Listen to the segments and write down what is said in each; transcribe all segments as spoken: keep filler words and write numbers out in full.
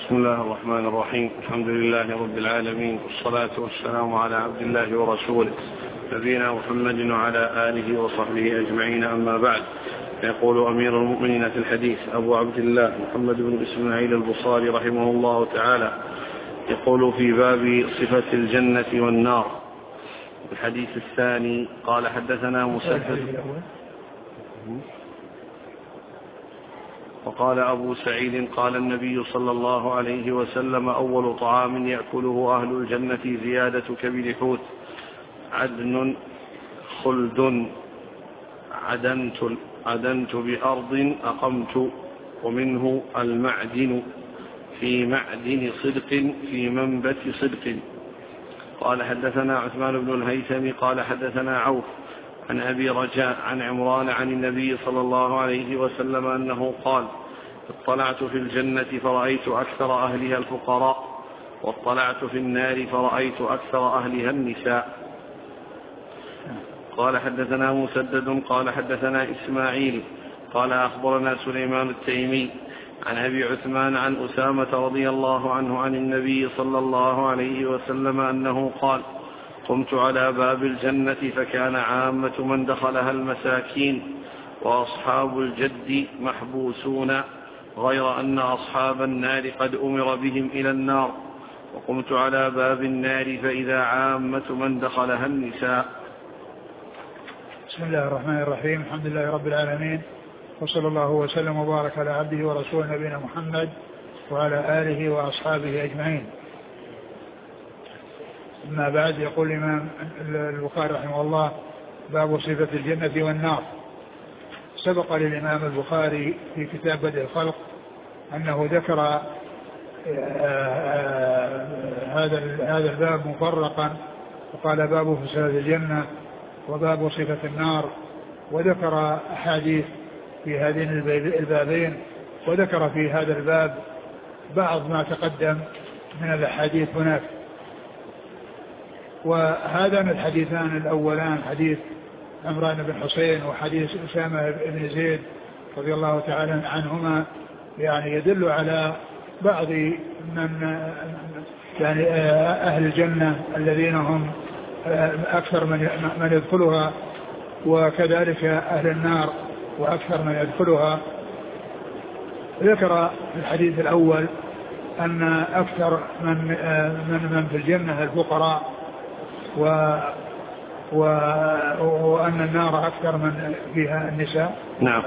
بسم الله الرحمن الرحيم. الحمد لله رب العالمين، والصلاة والسلام على عبد الله ورسوله نبينا محمد وعلى آله وصحبه أجمعين، أما بعد. يقول أمير المؤمنين في الحديث أبو عبد الله محمد بن إسماعيل البصاري رحمه الله تعالى، يقول في باب صفة الجنة والنار. الحديث الثاني قال حدثنا مسدد. وقال أبو سعيد قال النبي صلى الله عليه وسلم: أول طعام يأكله أهل الجنة زيادة كبد حوت، عدن خلد، عدنت, عدنت بأرض أقمت، ومنه المعدن في معدن صدق في منبت صدق. قال حدثنا عثمان بن الهيثم قال حدثنا عوف عن أبي رجاء عن عمران عن النبي صلى الله عليه وسلم أنه قال: اطلعت في الجنة فرأيت أكثر أهلها الفقراء، واطلعت في النار فرأيت أكثر أهلها النساء. قال حدثنا مسدد قال حدثنا إسماعيل قال أخبرنا سليمان التيمي عن أبي عثمان عن أسامة رضي الله عنه عن النبي صلى الله عليه وسلم أنه قال: قمت على باب الجنة فكان عامة من دخلها المساكين، وأصحاب الجد محبوسون، غير أن أصحاب النار قد أمر بهم إلى النار. وقمت على باب النار فإذا عامة من دخلها النساء. بسم الله الرحمن الرحيم. الحمد لله رب العالمين، وصلى الله وسلم وبارك على عبده ورسوله نبينا محمد وعلى آله وأصحابه أجمعين. أما بعد، يقول الإمام البخاري رحمه الله: باب صفة الجنة والنار. سبق للإمام البخاري في كتاب بدء الخلق أنه ذكر هذا هذا الباب مفرقا، وقال: باب صفة الجنة وباب صفة النار، وذكر أحاديث في هذين البابين، وذكر في هذا الباب بعض ما تقدم من الأحاديث هناك. وهذان الحديثان الأولان حديث عمران بن حسين وحديث أسامة بن زيد رضي الله تعالى عنهما يعني يدل على بعض من يعني أهل الجنة الذين هم أكثر من من يدخلها، وكذلك أهل النار وأكثر من يدخلها. ذكر في الحديث الأول أن أكثر من من من في الجنة الفقراء، و و وأن النار أكثر من فيها النساء. نعم.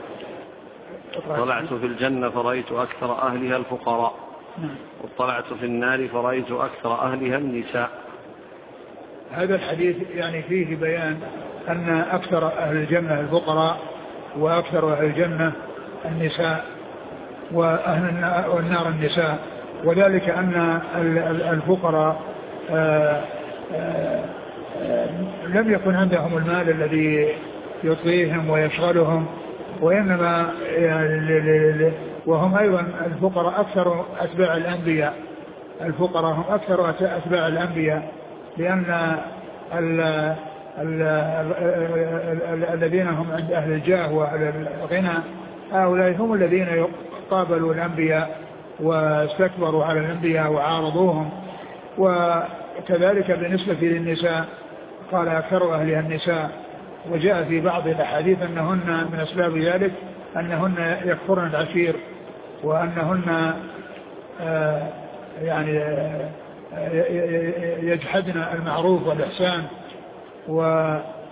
طلعت في الجنة فرأيت أكثر أهلها الفقراء، نعم. وطلعت في النار فرأيت أكثر أهلها النساء. هذا الحديث يعني فيه بيان أن أكثر أهل الجنة الفقراء، وأكثر أهل الجنة النساء، وأهل النار النساء، وذلك أن الفقراء آآ آآ لم يكن عندهم المال الذي يطغيهم ويشغلهم، وإنما وهم أيضا الفقراء أكثر أتباع الأنبياء. الفقراء هم أكثر أتباع الأنبياء، لأن ال ال ال الذين هم عند أهل الجاه وأهل الغنى هؤلاء هم الذين قابلوا الأنبياء واستكبروا على الأنبياء وعارضوهم. وكذلك بالنسبة للنساء قال: أكثر أهلها النساء. وجاء في بعض الأحاديث أنهن من أسباب ذلك أنهن يكفرن العشير، وأنهن آه يعني آه يجحدن المعروف والإحسان، و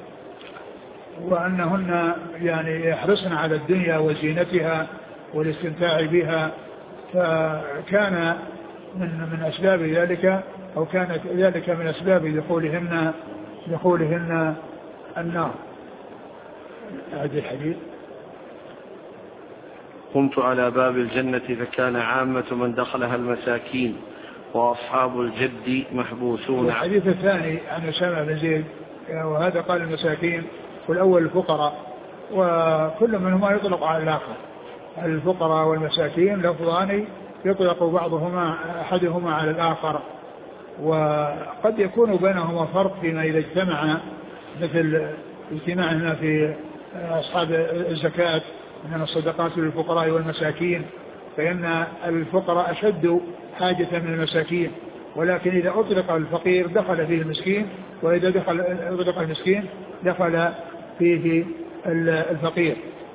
وأنهن يعني يحرصن على الدنيا وزينتها والاستمتاع بها. فكان من من أسباب ذلك، أو كانت ذلك من أسباب دخولهن دخولهن النار. هذا الحديث: قمت على باب الجنة فكان عامة من دخلها المساكين، وأصحاب الجد محبوسون. الحديث الثاني عن أسامة بن زيد، وهذا قال المساكين، والأول الفقراء، وكل منهما يطلق على الآخر. الفقراء والمساكين لفظان يطلق بعضهما أحدهما على الآخر، وقد يكون بينهما فرق فيما إذا اجتمع، مثل اجتماعنا في أصحاب الزكاة من الصدقات للفقراء والمساكين، فإن الفقراء أشد حاجة من المساكين، ولكن إذا أطلق الفقير دخل فيه المسكين، وإذا دخل أطلق المسكين دخل فيه الفقير.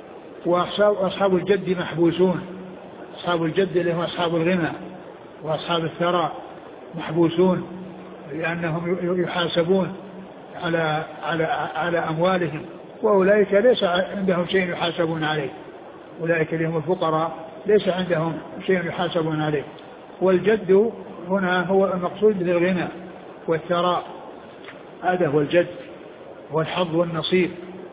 وأصحاب الجد محبوسون، أصحاب الجد اللي هم أصحاب الغنى وأصحاب الثراء محبوسون، لأنهم يحاسبون على على على أموالهم، وأولئك ليس عندهم شيء يحاسبون عليه، أولئك اللي هم الفقراء ليس عندهم شيء يحاسبون عليه. والجد هنا هو المقصود بالغنى والثراء، هذا هو الجد، هو الحظ والنصيب.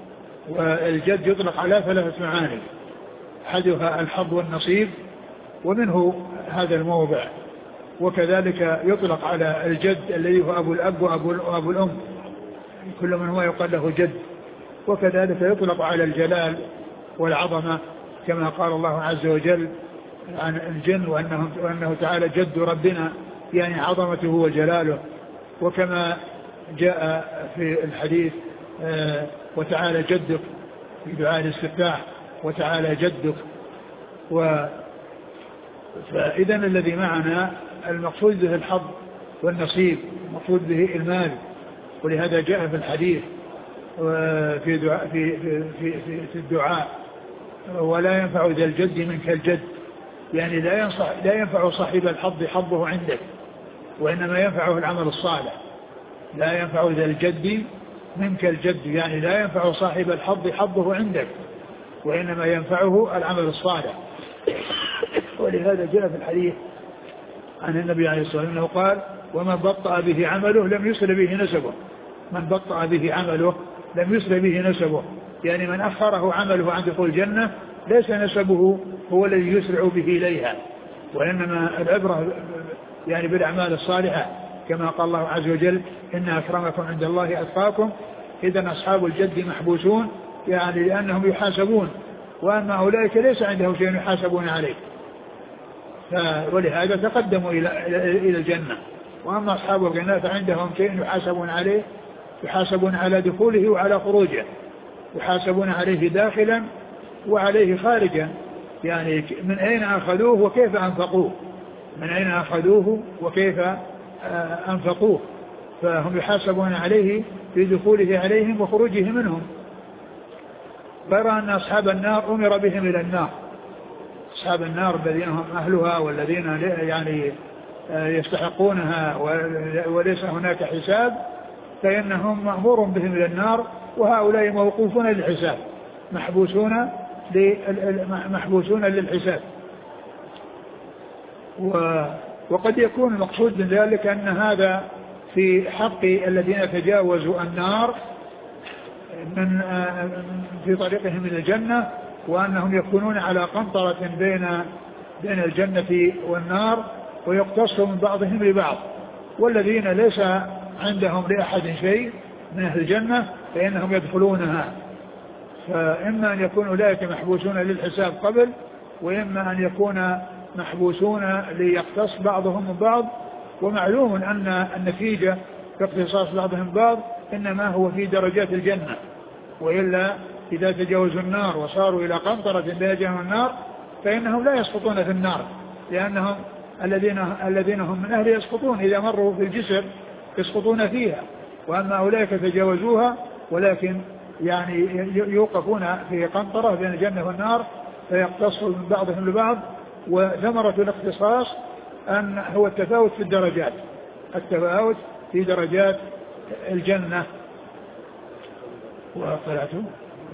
والجد يطلق على ثلاثة معاني، أحدها الحظ والنصيب، ومنه هذا الموضع. وكذلك يطلق على الجد الذي هو أبو الأب وأبو الأم، كل من هو يقال له جد. وكذلك يطلق على الجلال والعظمة، كما قال الله عز وجل عن الجن وأنه, وأنه تعالى جد ربنا، يعني عظمته وجلاله. وكما جاء في الحديث آه وتعالى جدك في دعاء الاستفتاح، وتعالى جدك. و فإذا الذي معنا المقصود به الحظ والنصيب، المقصود به المال، ولهذا جاء في الحديث في دعاء في في في, في الدعاء ولا ينفع ذا الجد منك الجد، يعني لا ينصح لا ينفع صاحب الحظ حظه عندك، وإنما ينفعه العمل الصالح. لا ينفع ذا الجد منك الجد، يعني لا ينفع صاحب الحظ حظه عندك، وإنما ينفعه العمل الصالح. ولهذا جاء في الحديث عن النبي عليه الصلاة والسلام قال: ومن بطأ به عمله لم يسر به نسبه. من بطأ به عمله لم يسر به نسبه، يعني من أخره عمله عن دخول الجنة ليس نسبه هو الذي يسرع به إليها، وإنما العبرة يعني بالأعمال الصالحة، كما قال الله عز وجل: إن أكرمكم عند الله أتقاكم. إذن أصحاب الجد محبوسون، يعني لأنهم يحاسبون، وأما أولئك ليس عندهم شيء يحاسبون عليه، ولهذا تقدموا إلى إلى الجنة. وأما أصحاب الغنى فعندهم شيء يحاسبون عليه، يحاسبون على دخوله وعلى خروجه، يحاسبون عليه داخلا وعليه خارجا، يعني من أين أخذوه وكيف أنفقوه، من أين أخذوه وكيف أنفقوه، فهم يحاسبون عليه في دخوله عليهم وخروجه منهم. غير أن أصحاب النار أمر بهم إلى النار، أصحاب النار الذين هم أهلها والذين يعني يستحقونها وليس هناك حساب، فإنهم مأمور بهم إلى النار، وهؤلاء موقوفون للحساب، محبوسون محبوسون للحساب. وقد يكون المقصود من ذلك أن هذا في حق الذين تجاوزوا النار من في طريقهم إلى الجنة، وأنهم يكونون على قنطرة بين بين الجنة والنار، ويقتصوا من بعضهم لبعض. والذين ليس عندهم لأحد شيء من أهل الجنة فإنهم يدخلونها، فإما أن يكون أولئك محبوسون للحساب قبل، وإما أن يكون محبوسون ليقتص بعضهم من بعض. ومعلوم أن النتيجة في اقتصاص بعضهم بعض إنما هو في درجات الجنة، وإلا إذا تجاوزوا النار وصاروا إلى قنطرة بين جنة والنار فإنهم لا يسقطون في النار، لأنهم الذين الذين هم من أهل يسقطون إذا مروا في الجسر يسقطون فيها، وأما أولئك تجاوزوها ولكن يعني يوقفون في قنطرة بين الجنة والنار فيقتصوا من بعضهم لبعض. وثمرة الاختصاص أن هو التفاوت في الدرجات، التفاوت في درجات الجنة. وطلعته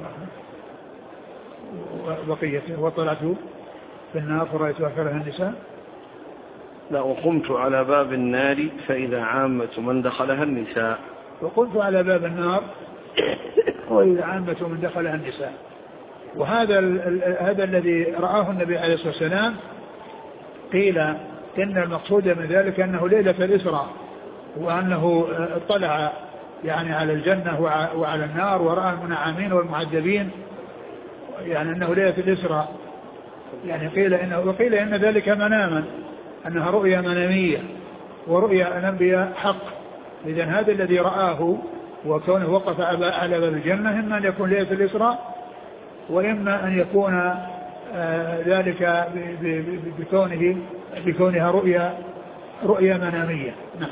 وبقيته وطلعته في النار فرأيت أكثرها النساء. لا، وقمت على باب النار فإذا عامة من دخلها النساء. وقمت على باب النار وإذا عامة من دخلها النساء. وهذا هذا الذي رآه النبي عليه الصلاة والسلام، قيل إن المقصود من ذلك أنه ليلة الإسراء، وأنه اطلع يعني على الجنة وعلى النار ورأى المنعمين والمعذبين، يعني أنه ليلة الإسراء. يعني قيل إنه وقيل إن ذلك مناما، أنها رؤيا منامية، ورؤيا الأنبياء حق. إذن هذا الذي رآه وكونه وقف على باب الجنة إما أن يكون ليلة الإسراء، وإما أن يكون ذلك بكونه بكونها رؤيا رؤيا منامية. نعم.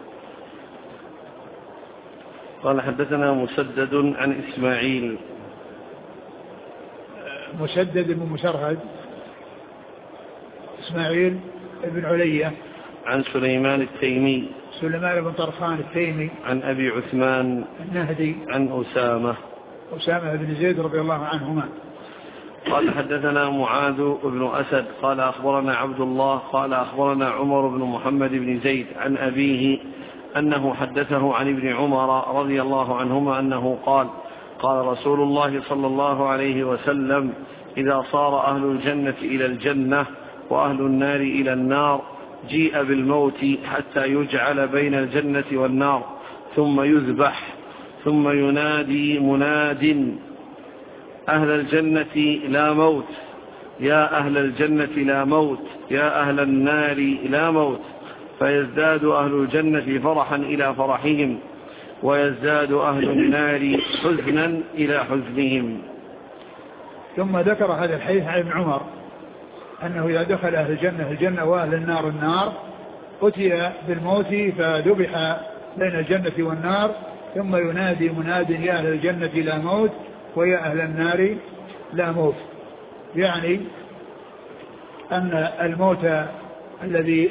قال حدثنا مسدد عن إسماعيل. مسدد بن مسرهد إسماعيل بن علية. عن سليمان التيمي. سليمان بن طرخان التيمي. عن أبي عثمان النهدي. عن أسامة أسامة بن زيد رضي الله عنهما. قال حدثنا معاذ بن أسد قال أخبرنا عبد الله قال أخبرنا عمر بن محمد بن زيد عن أبيه أنه حدثه عن ابن عمر رضي الله عنهما أنه قال قال رسول الله صلى الله عليه وسلم إذا صار أهل الجنة إلى الجنة وأهل النار إلى النار جيء بالموت حتى يجعل بين الجنة والنار ثم يذبح ثم ينادي مناد أهل الجنة لا موت يا أهل الجنة لا موت يا أهل النار لا موت فيزداد أهل الجنة فرحا إلى فرحهم ويزداد أهل النار حزنا إلى حزنهم. ثم ذكر هذا الحديث عن ابن عمر أنه إذا دخل أهل الجنة الجنة وأهل النار النار أتي بالموت فذبح بين الجنة والنار ثم ينادي مناد يا أهل الجنة لا موت ويا أهل النار لا موت، يعني أن الموت الذي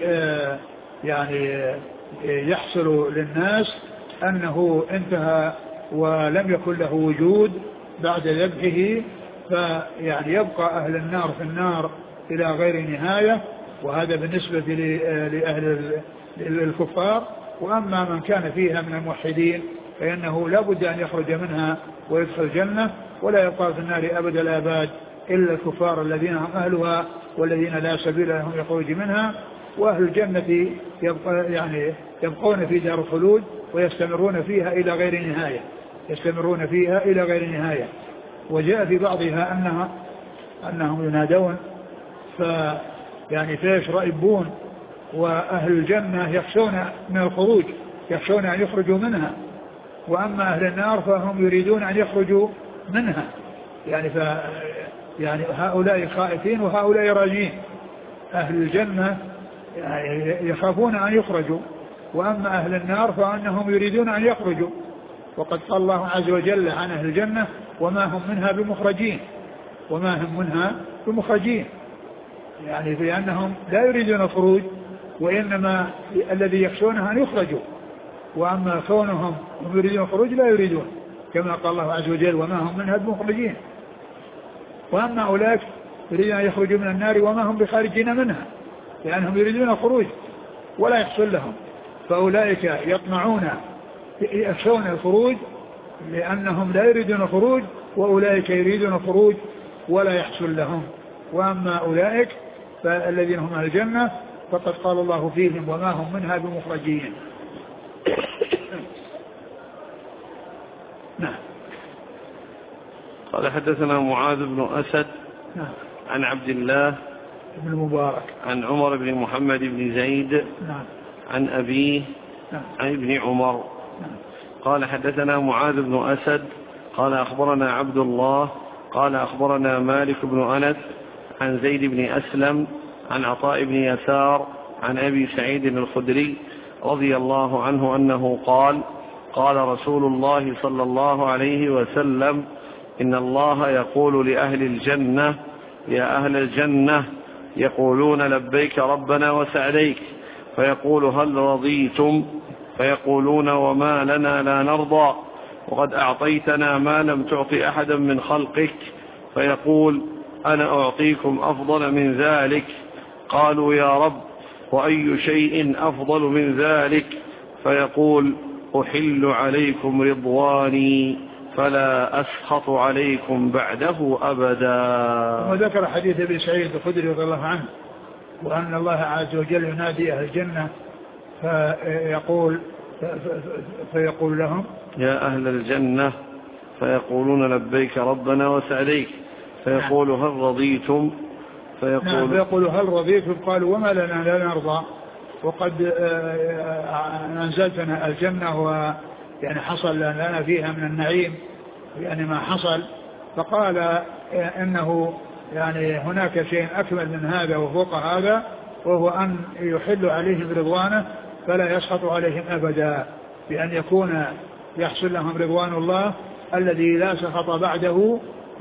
يعني يحصل للناس أنه انتهى ولم يكن له وجود بعد ذبحه، فيعني يبقى أهل النار في النار إلى غير نهاية، وهذا بالنسبة لأهل الكفار. وأما من كان فيها من الموحدين فإنه لا بد أن يخرج منها ويدخل الجنة، ولا يبقى في النار أبد الآباد إلا الكفار الذين هم أهلها والذين لا سبيل لهم يخرج منها. وأهل الجنة يبقى يعني يبقون في دار الخلود ويستمرون فيها إلى غير نهاية يستمرون فيها إلى غير نهاية. وجاء في بعضها أنها أنهم ينادون فيعني فيشرئبون، وأهل الجنة يخشون من الخروج يخشون أن يخرجوا منها، وأما أهل النار فهم يريدون أن يخرجوا منها، يعني ف يعني هؤلاء خائفين وهؤلاء راجين. أهل الجنة يخافون أن يخرجوا، وأما أهل النار فأنهم يريدون أن يخرجوا. وقد قال الله عز وجل عن أهل الجنة وما هم منها بمخرجين وما هم منها بمخرجين، يعني في أنهم لا يريدون الخروج، وإنما الذي يخشونه أن يخرجوا، وأما كونهم هم يريدون الخروج لا يريدون، كما قال الله عز وجل وما هم منها بمخرجين. وأما أولئك يريدون أن يخرجوا من النار وما هم بخارجين منها، لأنهم يريدون الخروج ولا يحصل لهم. فأولئك يطمعون يخشون الخروج لأنهم لا يريدون الخروج، وأولئك يريدون الخروج ولا يحصل لهم. وأما أولئك فالذين هم أهل الجنة فقد قال الله فيهم وما هم منها بمخرجين. نعم. قال حدثنا معاذ بن أسد نعم. عن عبد الله بن المبارك عن عمر بن محمد بن زيد نعم. عن أبيه نعم. عن ابن عمر نعم. قال حدثنا معاذ بن أسد قال أخبرنا عبد الله قال أخبرنا مالك بن أنس عن زيد بن أسلم عن عطاء بن يسار عن أبي سعيد الخدري رضي الله عنه أنه قال قال رسول الله صلى الله عليه وسلم إن الله يقول لأهل الجنة يا أهل الجنة يقولون لبيك ربنا وسعديك فيقول هل رضيتم فيقولون وما لنا لا نرضى وقد أعطيتنا ما لم تعط أحدا من خلقك فيقول أنا أعطيكم أفضل من ذلك قالوا يا رب وأي شيء أفضل من ذلك فيقول أحل عليكم رضواني فلا أسخط عليكم بعده أبدا. وذكر حديث ابن سعيد الخدري رضي الله عنه وأن الله عز وجل ينادي أهل الجنة فيقول فيقول لهم يا أهل الجنة فيقولون لبيك ربنا وسعديك فيقول هل رضيتم فيقول, نعم فيقول هل رضيتم قالوا وما لنا لا نرضى وقد أنزلتنا الجنة ويعني حصل لنا فيها من النعيم يعني ما حصل. فقال إنه يعني هناك شيء أكمل من هذا وفوق هذا، وهو أن يحل عليهم رضوانه فلا يسخط عليهم أبدا، بأن يكون يحصل لهم رضوان الله الذي لا سخط بعده،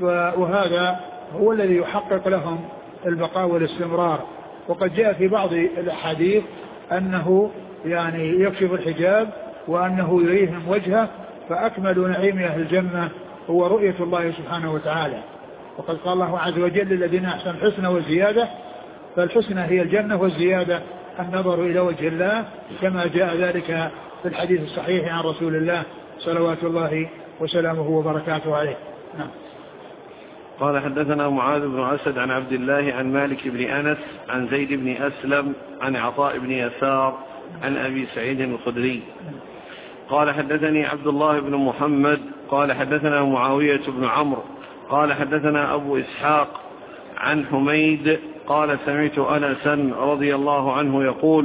وهذا هو الذي يحقق لهم البقاء والاستمرار. وقد جاء في بعض الأحاديث أنه يعني يكشف الحجاب وأنه يريهم وجهه، فأكمل نعيم أهل الجنة هو رؤية الله سبحانه وتعالى. وقد قال الله عز وجل للذين أحسنوا الحسنى والزيادة، فالحسنى هي الجنة والزيادة النظر إلى وجه الله، كما جاء ذلك في الحديث الصحيح عن رسول الله صلوات الله وسلامه وبركاته عليه. نعم. قال حدثنا معاذ بن أسد عن عبد الله عن مالك بن أنس عن زيد بن أسلم عن عطاء بن يسار عن أبي سعيد الخدري قال حدثني عبد الله بن محمد قال حدثنا معاوية بن عمرو قال حدثنا أبو إسحاق عن حميد قال سمعت أنسا رضي الله عنه يقول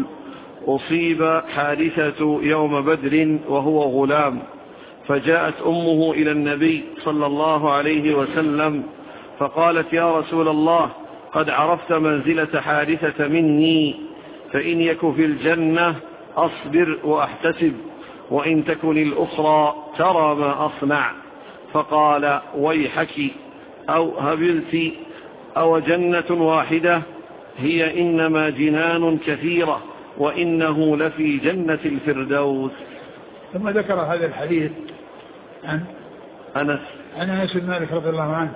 أصيب حادثة يوم بدر وهو غلام، فجاءت أمه إلى النبي صلى الله عليه وسلم فقالت يا رسول الله قد عرفت منزلة حادثة مني، فإن يك في الجنة أصبر وأحتسب، وإن تكن الأخرى ترى ما أصنع. فقال ويحك أو هبلت أو جنة واحدة، هي إنما جنان كثيرة وإنه لفي جنة الفردوس. ثم ذكر هذا الحديث عن أنس عن أنس بن مالك رضي الله عنه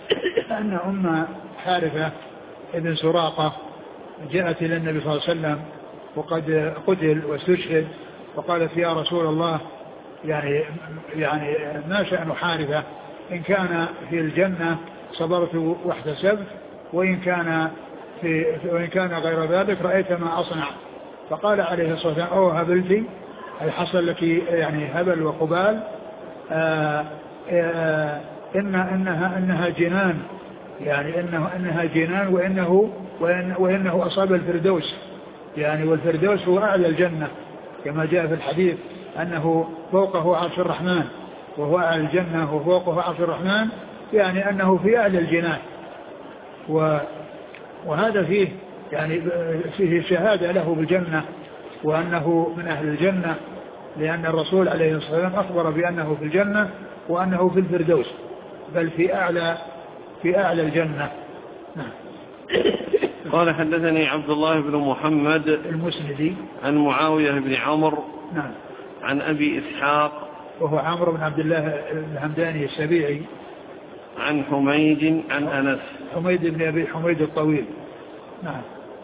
أن أم حارثة ابن سراقة جاءت إلى النبي صلى الله عليه وسلم وقد قتل واستشهد، فقالت يا رسول الله يعني يعني ما شأن حارثة؟ إن كان في الجنة صبرت واحتسبت، وإن كان في وإن كان غير ذلك رأيت ما أصنع. فقال عليه الصلاة والسلام أو هبلتي، أي حصل لك يعني هبل وقبال، آآ آآ إن إنها إنها جنان، يعني إنه إنها جنان وإنه وإن وإنه أصاب الفردوس، يعني والفردوس هو أعلى الجنة كما جاء في الحديث أنه فوقه عرش الرحمن، وهو أعلى الجنة وفوقه عرش الرحمن، يعني أنه في أعلى الجنان. و وهذا فيه يعني فيه شهادة له بالجنة وأنه من أهل الجنة، لأن الرسول عليه الصلاة والسلام أخبر بأنه في الجنة وأنه في الفردوس، بل في أعلى في أعلى الجنة. نعم. قال حدثني عبد الله بن محمد المسندي عن معاوية بن عمرو نعم عن أبي إسحاق وهو عمرو بن عبد الله الهمداني السبيعي عن حميد عن أنس حميد بن أبي حميد الطويل. نعم.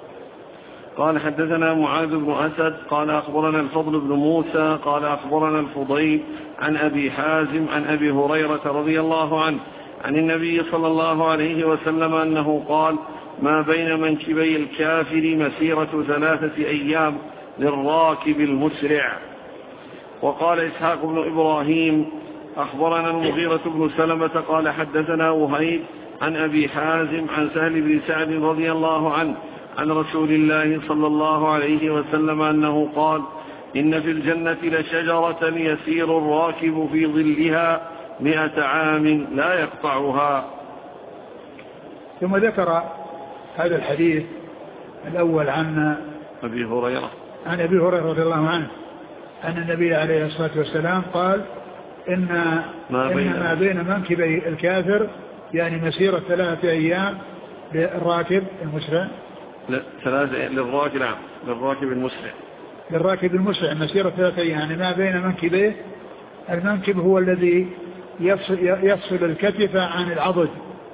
قال حدثنا معاذ بن أسد قال أخبرنا الفضل بن موسى قال أخبرنا الفضيل عن أبي حازم عن أبي هريرة رضي الله عنه عن النبي صلى الله عليه وسلم أنه قال ما بين منكبي الكافر مسيرة ثلاثة أيام للراكب المسرع. وقال إسحاق بن إبراهيم أخبرنا المغيرة بن سلمة قال حدثنا وهيب عن أبي حازم عن سهل بن سعد رضي الله عنه عن رسول الله صلى الله عليه وسلم أنه قال إن في الجنة لشجرة يسير الراكب في ظلها مئة عام لا يقطعها. ثم ذكر هذا الحديث الأول عن أبي هريرة عن أبي هريرة رضي الله عنه أن النبي عليه الصلاة والسلام قال إن ما بين, إن ما بين منكبي الكافر يعني مسيرة ثلاثة أيام للراكب المسرع لا ثلاثة للراكب نعم للراكب المسرع للراكب المسرع مسيرة ثلاثة أيام، يعني ما بين منكبيه. المنكب هو الذي يفصل, يفصل الكتف عن العضد،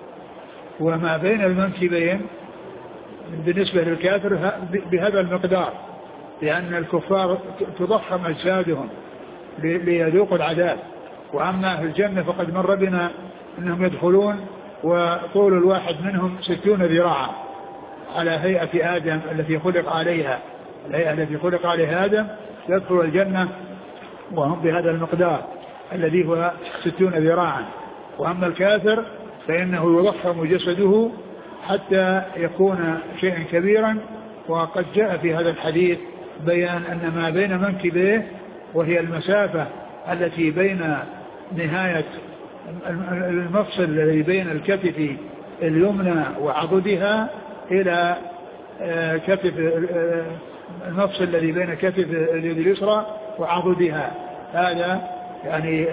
وما بين المنكبين بالنسبة للكافر بهذا المقدار، لأن الكفار تضخم أجسادهم ليذوقوا العذاب. وأما في الجنة فقد مر بنا أنهم يدخلون وطول الواحد منهم ستون ذراعا على هيئة آدم التي خلق عليها، الهيئة التي خلق عليها آدم، يدخل الجنة وهم بهذا المقدار الذي هو ستون ذراعا. وأما الكافر فإنه يضخم جسده حتى يكون شيئا كبيرا. وقد جاء في هذا الحديث بيان أن ما بين منكبيه وهي المسافة التي بين نهاية المفصل الذي بين الكتف اليمنى وعضدها إلى كتف المفصل الذي بين كتف اليد اليسرى وعضدها. هذا يعني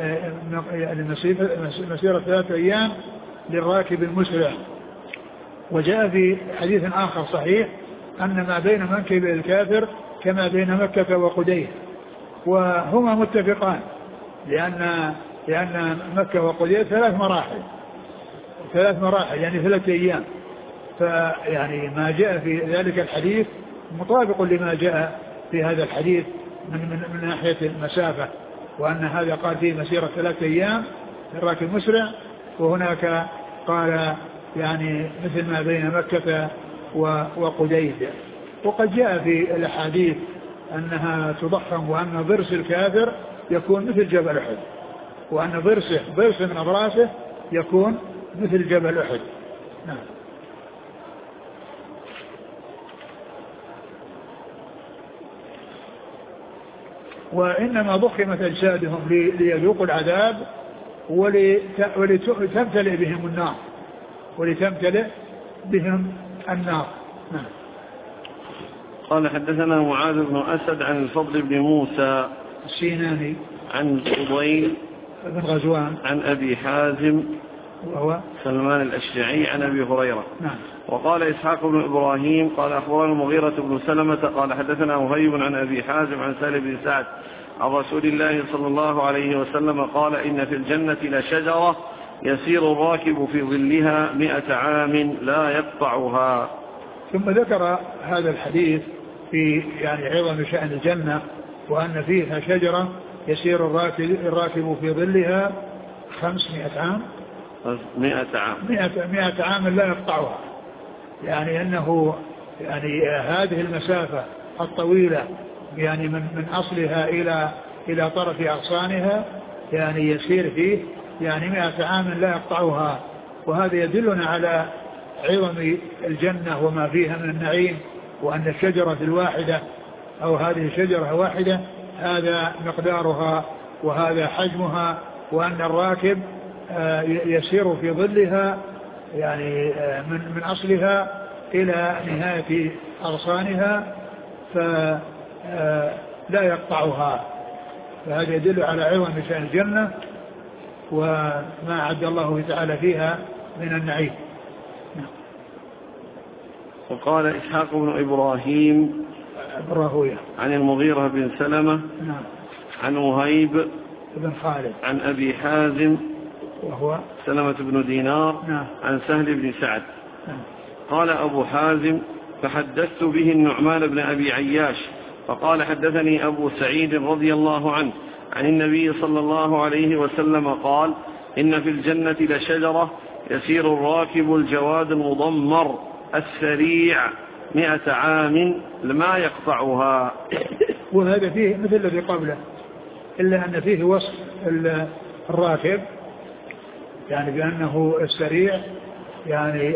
مسيرة ثلاثة أيام للراكب المسرع. وجاء في حديث آخر صحيح أن ما بين منكب الكافر كما بين مكة وقديه، وهما متفقان لأن لأن مكة وقديه ثلاث مراحل ثلاث مراحل يعني ثلاثة أيام. فيعني ما جاء في ذلك الحديث مطابق لما جاء في هذا الحديث من, من, من ناحية المسافة، وأن هذا قال فيه مسيرة ثلاثة أيام للراكب المسرع، وهناك قال يعني مثل ما بين مكة وقديه. وقد جاء في الأحاديث أنها تضخم، وأن ضرس الكافر يكون مثل جبل أحد، وأن ضرسه ضرس من أضراسه يكون مثل جبل أحد. نعم. وإنما ضخمت أجسادهم ليذوقوا العذاب ولتمتلئ بهم النار ولتمتلئ بهم النار. نعم. قال حدثنا معاذ بن أسد عن الفضل بن موسى السيناني عن فضيل بن غزوان عن أبي حازم وهو سلمان الأشجعي عن أبي هريرة. نعم. وقال إسحاق بن إبراهيم قال أخبرنا المغيرة بن سلمة قال حدثنا وهيب عن أبي حازم عن سالم بن سعد عن رسول الله صلى الله عليه وسلم قال إن في الجنة لشجرة يسير الراكب في ظلها مئة عام لا يقطعها. ثم ذكر هذا الحديث في يعني عظم شأن الجنة، وأن فيها شجرة يسير الراكب, الراكب في ظلها خمسمائة عام مئة عام مئة, مئة عام لا يقطعها. يعني أنه يعني هذه المسافة الطويلة يعني من, من أصلها إلى إلى طرف أغصانها يعني يسير فيه يعني مئة عام لا يقطعها. وهذا يدلنا على عظم الجنة وما فيها من النعيم، وأن الشجرة الواحدة أو هذه الشجرة واحدة هذا مقدارها وهذا حجمها، وأن الراكب يسير في ظلها يعني من, من أصلها إلى نهاية أغصانها فلا يقطعها. فهذا يدل على عظم شأن الجنة وما أعد الله تعالى فيها من النعيم. وقال إسحاق بن إبراهيم براهوية عن المغيرة بن سلمة نعم عن وهيب بن خالد عن أبي حازم وهو سلمة بن دينار نعم عن سهل بن سعد نعم. قال أبو حازم فحدثت به النعمان بن أبي عياش فقال حدثني أبو سعيد رضي الله عنه عن النبي صلى الله عليه وسلم قال إن في الجنة لشجرة يسير الراكب الجواد المضمر السريع مئة عام لما يقطعها. وهذا فيه مثل الذي قبله، إلا أن فيه وصف الراكب يعني بأنه السريع يعني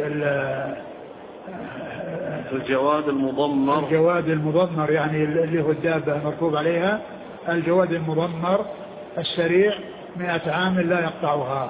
الجواد المضمر الجواد المضمر يعني اللي هو الدابة مركوب عليها، الجواد المضمر السريع مئة عام لا يقطعها.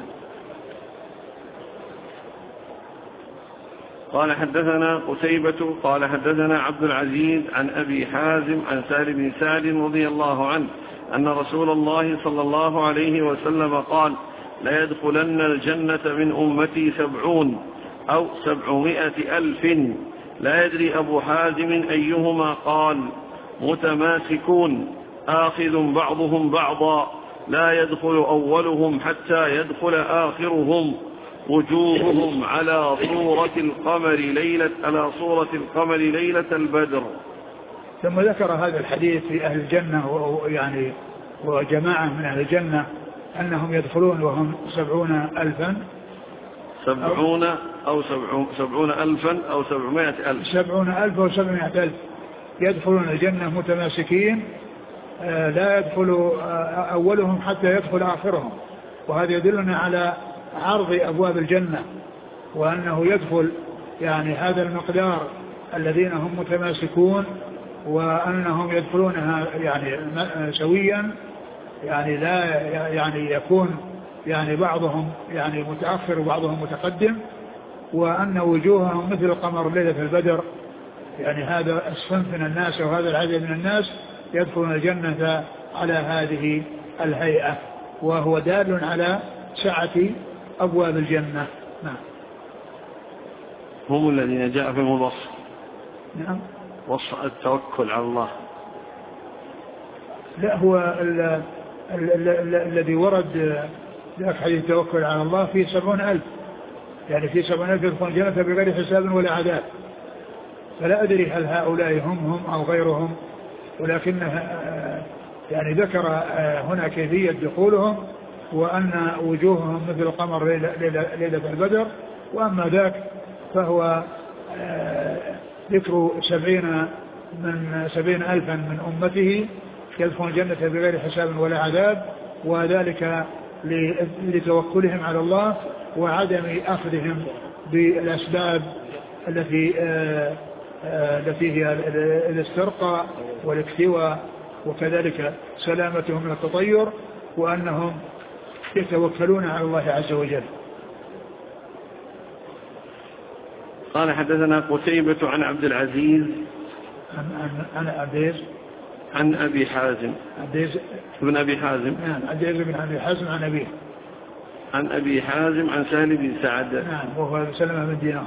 قال حدثنا قتيبة قال حدثنا عبد العزيز عن أبي حازم عن سالم بن سعد رضي الله عنه أن رسول الله صلى الله عليه وسلم قال لا يدخلن الجنة من أمتي سبعون أو سبعمائة ألف لا يدري أبو حازم أيهما قال متماسكون آخذ بعضهم بعضا لا يدخل أولهم حتى يدخل آخرهم وجوههم على صورة القمر ليلة على صورة القمر ليلة البدر. ثم ذكر هذا الحديث في أهل الجنة يعني وجماعة من أهل الجنة أنهم يدخلون وهم سبعون ألفا سبعون أو سبعون ألفا أو سبعمائة ألف سبعون ألف أو سبعمائة ألف يدخلون الجنة متماسكين لا يدخل أولهم حتى يدخل آخرهم. وهذا يدلنا على عرض أبواب الجنة، وأنه يدخل يعني هذا المقدار الذين هم متماسكون، وأنهم يدخلونها يعني سويا يعني لا يعني يكون يعني بعضهم يعني متأخر وبعضهم متقدم، وأن وجوههم مثل القمر ليلة البدر، يعني هذا الصنف من الناس وهذا العدد من الناس يدخلون الجنة على هذه الهيئة، وهو دال على سعة أبواب الجنة. نعم. هم الذين جاء فيهم الوصف. نعم. وصف التوكل على الله. لا، هو ال ال ال ال الذي ورد ذاك حديث التوكل على الله فيه سبعون ألف، يعني في سبعون ألف يدخلون الجنة بغير حساب ولا عذاب. فلا أدري هل هؤلاء هم هم أو غيرهم، ولكن يعني ذكر هنا كيفية دخولهم، وأن وجوههم مثل القمر ليلة البدر. وأما ذاك فهو ذكر سبعين من سبعين ألفا من أمته يدخلون الجنة بغير حساب ولا عذاب، وذلك لتوكلهم على الله وعدم أخذهم بالأسباب التي التي هي الاسترقاء والاكتواء، وكذلك سلامتهم من التطير، وأنهم يتوكلون على الله عز وجل. قال حدثنا قتيبة عن عبد العزيز عن عن عبد عن أبي حازم بن أبي حازم نعم عبد العزيز بن أبي حازم عن أبيه عن أبي حازم عن سهل بن سعد نعم وهو سلمة بن دينار.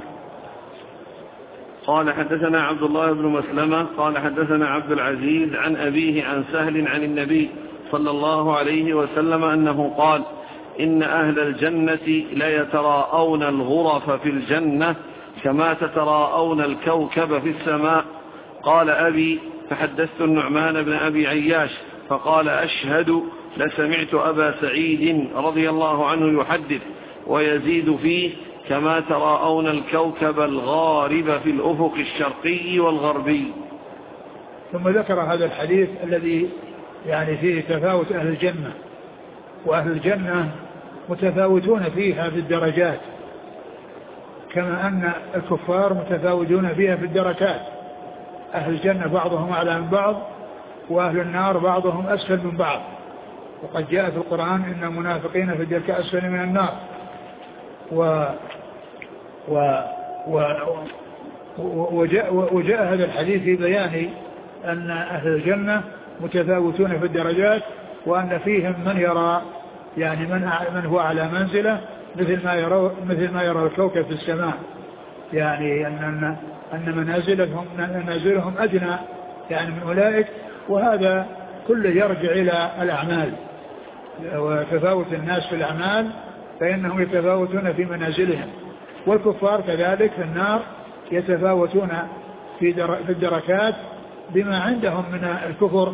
قال حدثنا عبد الله بن مسلمة قال حدثنا عبد العزيز عن أبيه عن سهل عن النبي صلى الله عليه وسلم أنه قال: إن أهل الجنة ليتراءون الغرف في الجنة كما تتراءون الكوكب في السماء. قال أبي: فحدثت النعمان بن أبي عياش فقال: أشهد لسمعت أبا سعيد رضي الله عنه يحدث ويزيد فيه: كما تراءون الكوكب الغارب في الأفق الشرقي والغربي. ثم ذكر هذا الحديث الذي يعني فيه تفاوت أهل الجنة، وأهل الجنة متفاوتون فيها في الدرجات، كما أن الكفار متفاوتون فيها في الدركات. أهل الجنة بعضهم أعلى من بعض، وأهل النار بعضهم أسفل من بعض. وقد جاء في القرآن: إن المنافقين في الدرك أسفل من النار. و و و وجاء, وجاء هذا الحديث في بيان أن أهل الجنة متفاوتون في الدرجات، وأن فيهم من يرى يعني من من هو على منزله مثل ما يرى مثل ما يرى الكوكب في السماء، يعني أن أن منازلهم منازلهم أدنى يعني من أولئك. وهذا كله يرجع إلى الأعمال، وتفاوت الناس في الأعمال فإنهم يتفاوتون في منازلهم، والكفار كذلك في النار يتفاوتون في الدركات بما عندهم من الكفر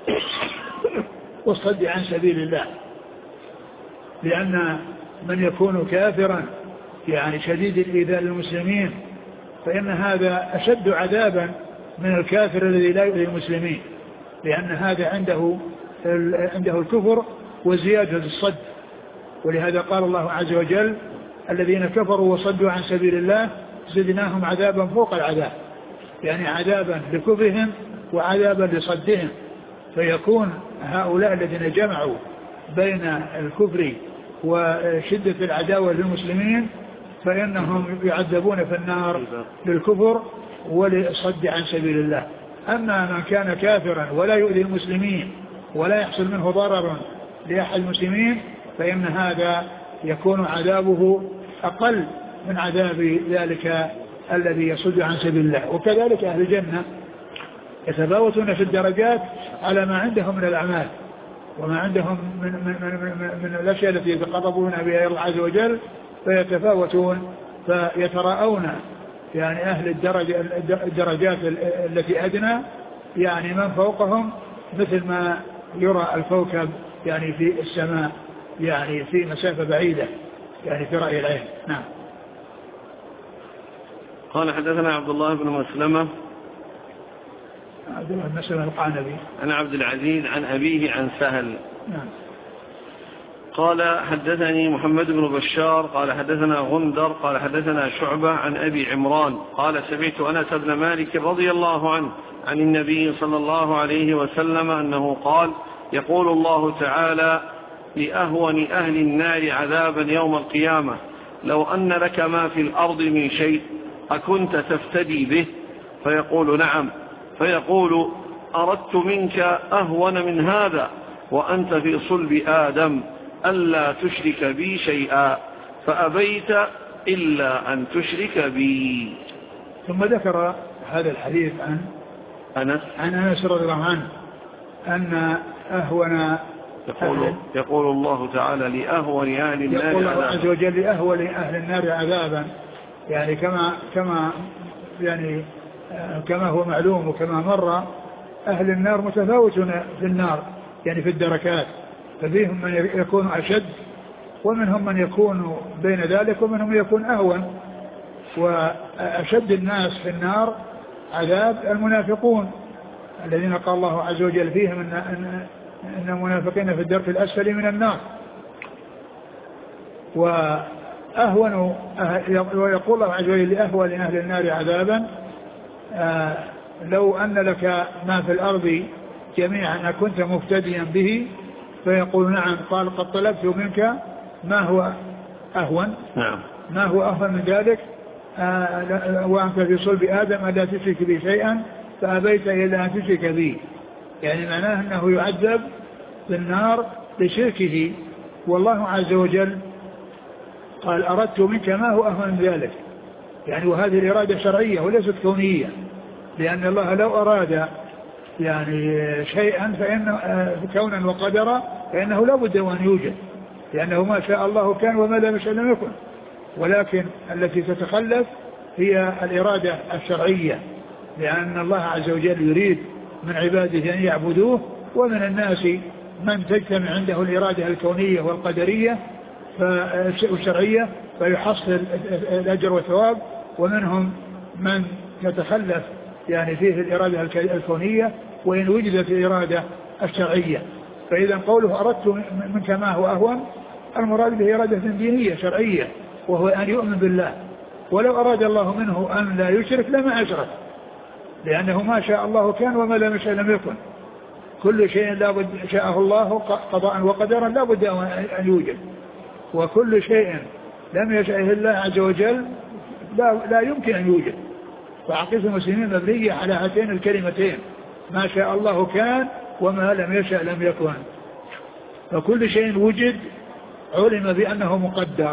والصد عن سبيل الله. لأن من يكون كافرا يعني شديد الإيذاء للمسلمين فإن هذا أشد عذابا من الكافر الذي لا يؤذي المسلمين، لأن هذا عنده عنده الكفر وزيادة الصد. ولهذا قال الله عز وجل: الذين كفروا وصدوا عن سبيل الله زدناهم عذابا فوق العذاب، يعني عذابا لكفرهم وعذابا لصدهم. فيكون هؤلاء الذين جمعوا بين الكفر وشدة العداوة للمسلمين فإنهم يعذبون في النار للكفر ولصد عن سبيل الله. أما من كان كافرا ولا يؤذي المسلمين ولا يحصل منه ضرر لأحد المسلمين فإن هذا يكون عذابه أقل من عذاب ذلك الذي يصد عن سبيل الله. وكذلك أهل الجنة يتفاوتون في الدرجات على ما عندهم من الأعمال وما عندهم من, من, من, من, من الأشياء التي يتقربون بها الله عز وجل، فيتفاوتون فيتراءون يعني أهل الدرجة الدرجات التي أدنى يعني من فوقهم مثل ما يرى الكوكب يعني في السماء يعني في مسافة بعيدة يعني في رأي العين. نعم. قال حدثنا عبد الله بن مسلمة عبد الله بن مسلمة القعنبي عن عبد العزيز عن أبيه عن سهل. نعم. قال حدثني محمد بن بشار قال حدثنا غندر قال حدثنا شعبة عن أبي عمران قال سمعت أنس بن مالك رضي الله عنه عن النبي صلى الله عليه وسلم أنه قال: يقول الله تعالى لأهون أهل النار عذابا يوم القيامة: لو أن لك ما في الأرض من شيء أكنت تفتدي به؟ فيقول نعم. فيقول أردت منك أهون من هذا وأنت في صلب آدم ألا تشرك بي شيئا فأبيت إلا أن تشرك بي. ثم ذكر هذا الحديث عن أنس عن أنس رضي الله عنه أن أهون يقول, يقول الله تعالى لأهون أهل النار يقول الله عذابا. عز وجل لأهون أهل النار عذابا، يعني كما كما يعني كما هو معلوم وكما مر أهل النار متفاوتون في النار يعني في الدركات، ففيهم من يكون أشد ومنهم من يكون بين ذلك ومنهم يكون أهون. وأشد الناس في النار عذاب المنافقون الذين قال الله عز وجل فيهم إن, إن, إن المنافقين في الدرك الأسفل من النار. وأهون ويقول الله عز وجل لأهون أهل النار عذابا آه لو أن لك ما في الأرض جميعا كنت مفتديا به؟ فيقول نعم. قال قد طلبت منك ما هو أهون نعم. ما هو أهون من ذلك آه وأنت في صلب آدم ألا تشرك بي شيئا فأبيت إلا أن تشرك بي، يعني معناه أنه يعذب في النار لشركه. والله عز وجل قال أردت منك ما هو أهون من ذلك، يعني وهذه الإرادة شرعية وليست كونية، لأن الله لو أراد يعني شيئا فإن كونا وقدرا فإنه لا بد وأن يوجد، لأنه ما شاء الله كان وما لم يشاء لم يكن. ولكن التي تتخلف هي الإرادة الشرعية، لأن الله عز وجل يريد من عباده أن يعبدوه، ومن الناس من تجتمع عنده الإرادة الكونية والقدرية والشرعية فيحصل الأجر والثواب، ومنهم من يتخلف يعني فيه الإرادة الكونية وإن وجدت الإرادة الشرعية. فإذا قوله أردت منك ما هو أهون المراد به إرادة دينية شرعية، وهو أن يؤمن بالله، ولو أراد الله منه أن لا يشرك لما أشرك، لأنه ما شاء الله كان وما لم يشاء لم يكن. كل شيء لا بد شاءه الله قضاء وقدرا لا بد أن يوجد، وكل شيء لم يشاءه الله عز وجل لا, لا يمكن أن يوجد. فعقيدة المسلمين مبنية على هاتين الكلمتين ما شاء الله كان وما لم يشاء لم يكن. فكل شيء وجد علم بأنه مقدر،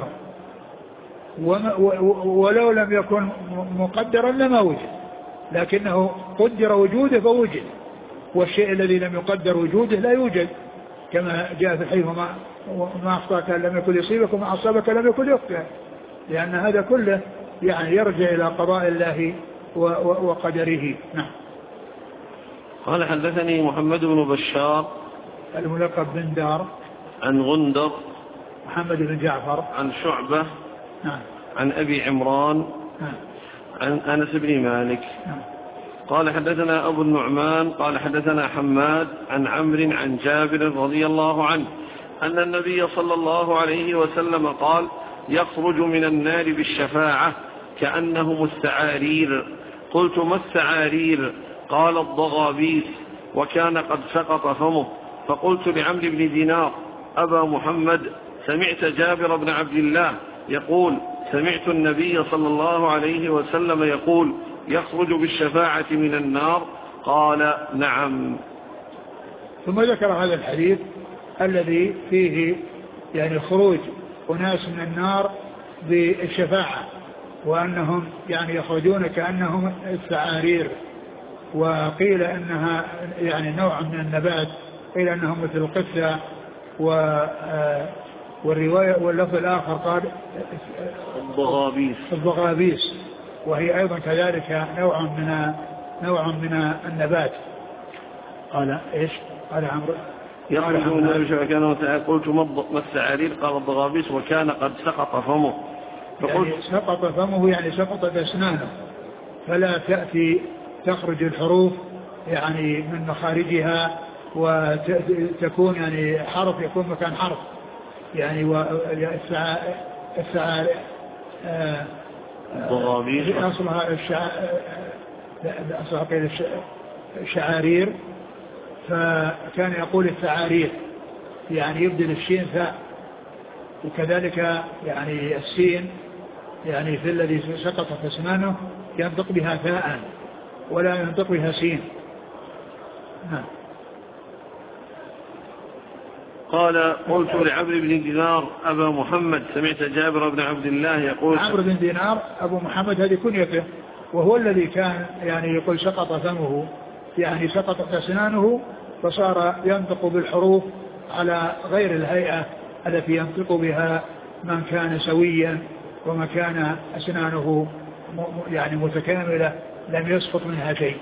ولو لم يكن مقدرا لما وجد، لكنه قدر وجوده فوجد، والشيء الذي لم يقدر وجوده لا يوجد، كما جاء في الحديث ما ما أخطأك لم يكن يصيبك وما أصابك لم يكن يخطئك، لأن هذا كله يعني يرجع إلى قضاء الله وقدره. نعم. قال حدثني محمد بن بشار الملقب بن دار عن غندر محمد بن جعفر عن شعبة نعم. عن أبي عمران نعم. عن أنس بن مالك نعم. قال حدثنا أبو النعمان قال حدثنا حماد عن عمرو عن جابر رضي الله عنه أن النبي صلى الله عليه وسلم قال يخرج من النار بالشفاعة كأنهم السعارير. قلت ما السعارير؟ قال الضغابيس، وكان قد سقط فمه. فقلت لعمرو بن دينار أبا محمد سمعت جابر بن عبد الله يقول سمعت النبي صلى الله عليه وسلم يقول يخرج بالشفاعة من النار؟ قال نعم. ثم ذكر هذا الحديث الذي فيه يعني خروج أناس من النار بالشفاعة، وأنهم يعني يخرجون كأنهم السعارير، وقيل أنها يعني نوع من النبات، قيل أنهم مثل القثة، والرواية واللفظ الآخر قال الضغابيس الضغابيس وهي أيضا كذلك نوع من نوع من النبات. قال إيش؟ قال عمرو يخرجون كانوا قلت ما السعارير؟ قال الضغابيس، وكان قد سقط فمه. يعني سقط فمه يعني سقطت أسنانه، فلا تأتي تخرج الحروف يعني من مخارجها وتكون يعني حرف يكون مكان حرف، يعني والسعارير الضغابيس أصلها أصلها قيل الشعارير، فكان يقول السعارير يعني يبدل الشين ثاء، وكذلك يعني السين يعني في الذي سقطت أسنانه ينطق بها ثاء ولا ينطق بها سين. نعم. قال قلت لعمرو بن دينار أبا محمد سمعت جابر بن عبد الله يقول. عمرو بن دينار أبو محمد هذه كنيته، وهو الذي كان يعني يقول سقط فمه، يعني سقطت أسنانه فصار ينطق بالحروف على غير الهيئة التي ينطق بها من كان سويا وما كان أسنانه يعني متكاملة لم يسقط منها شيء.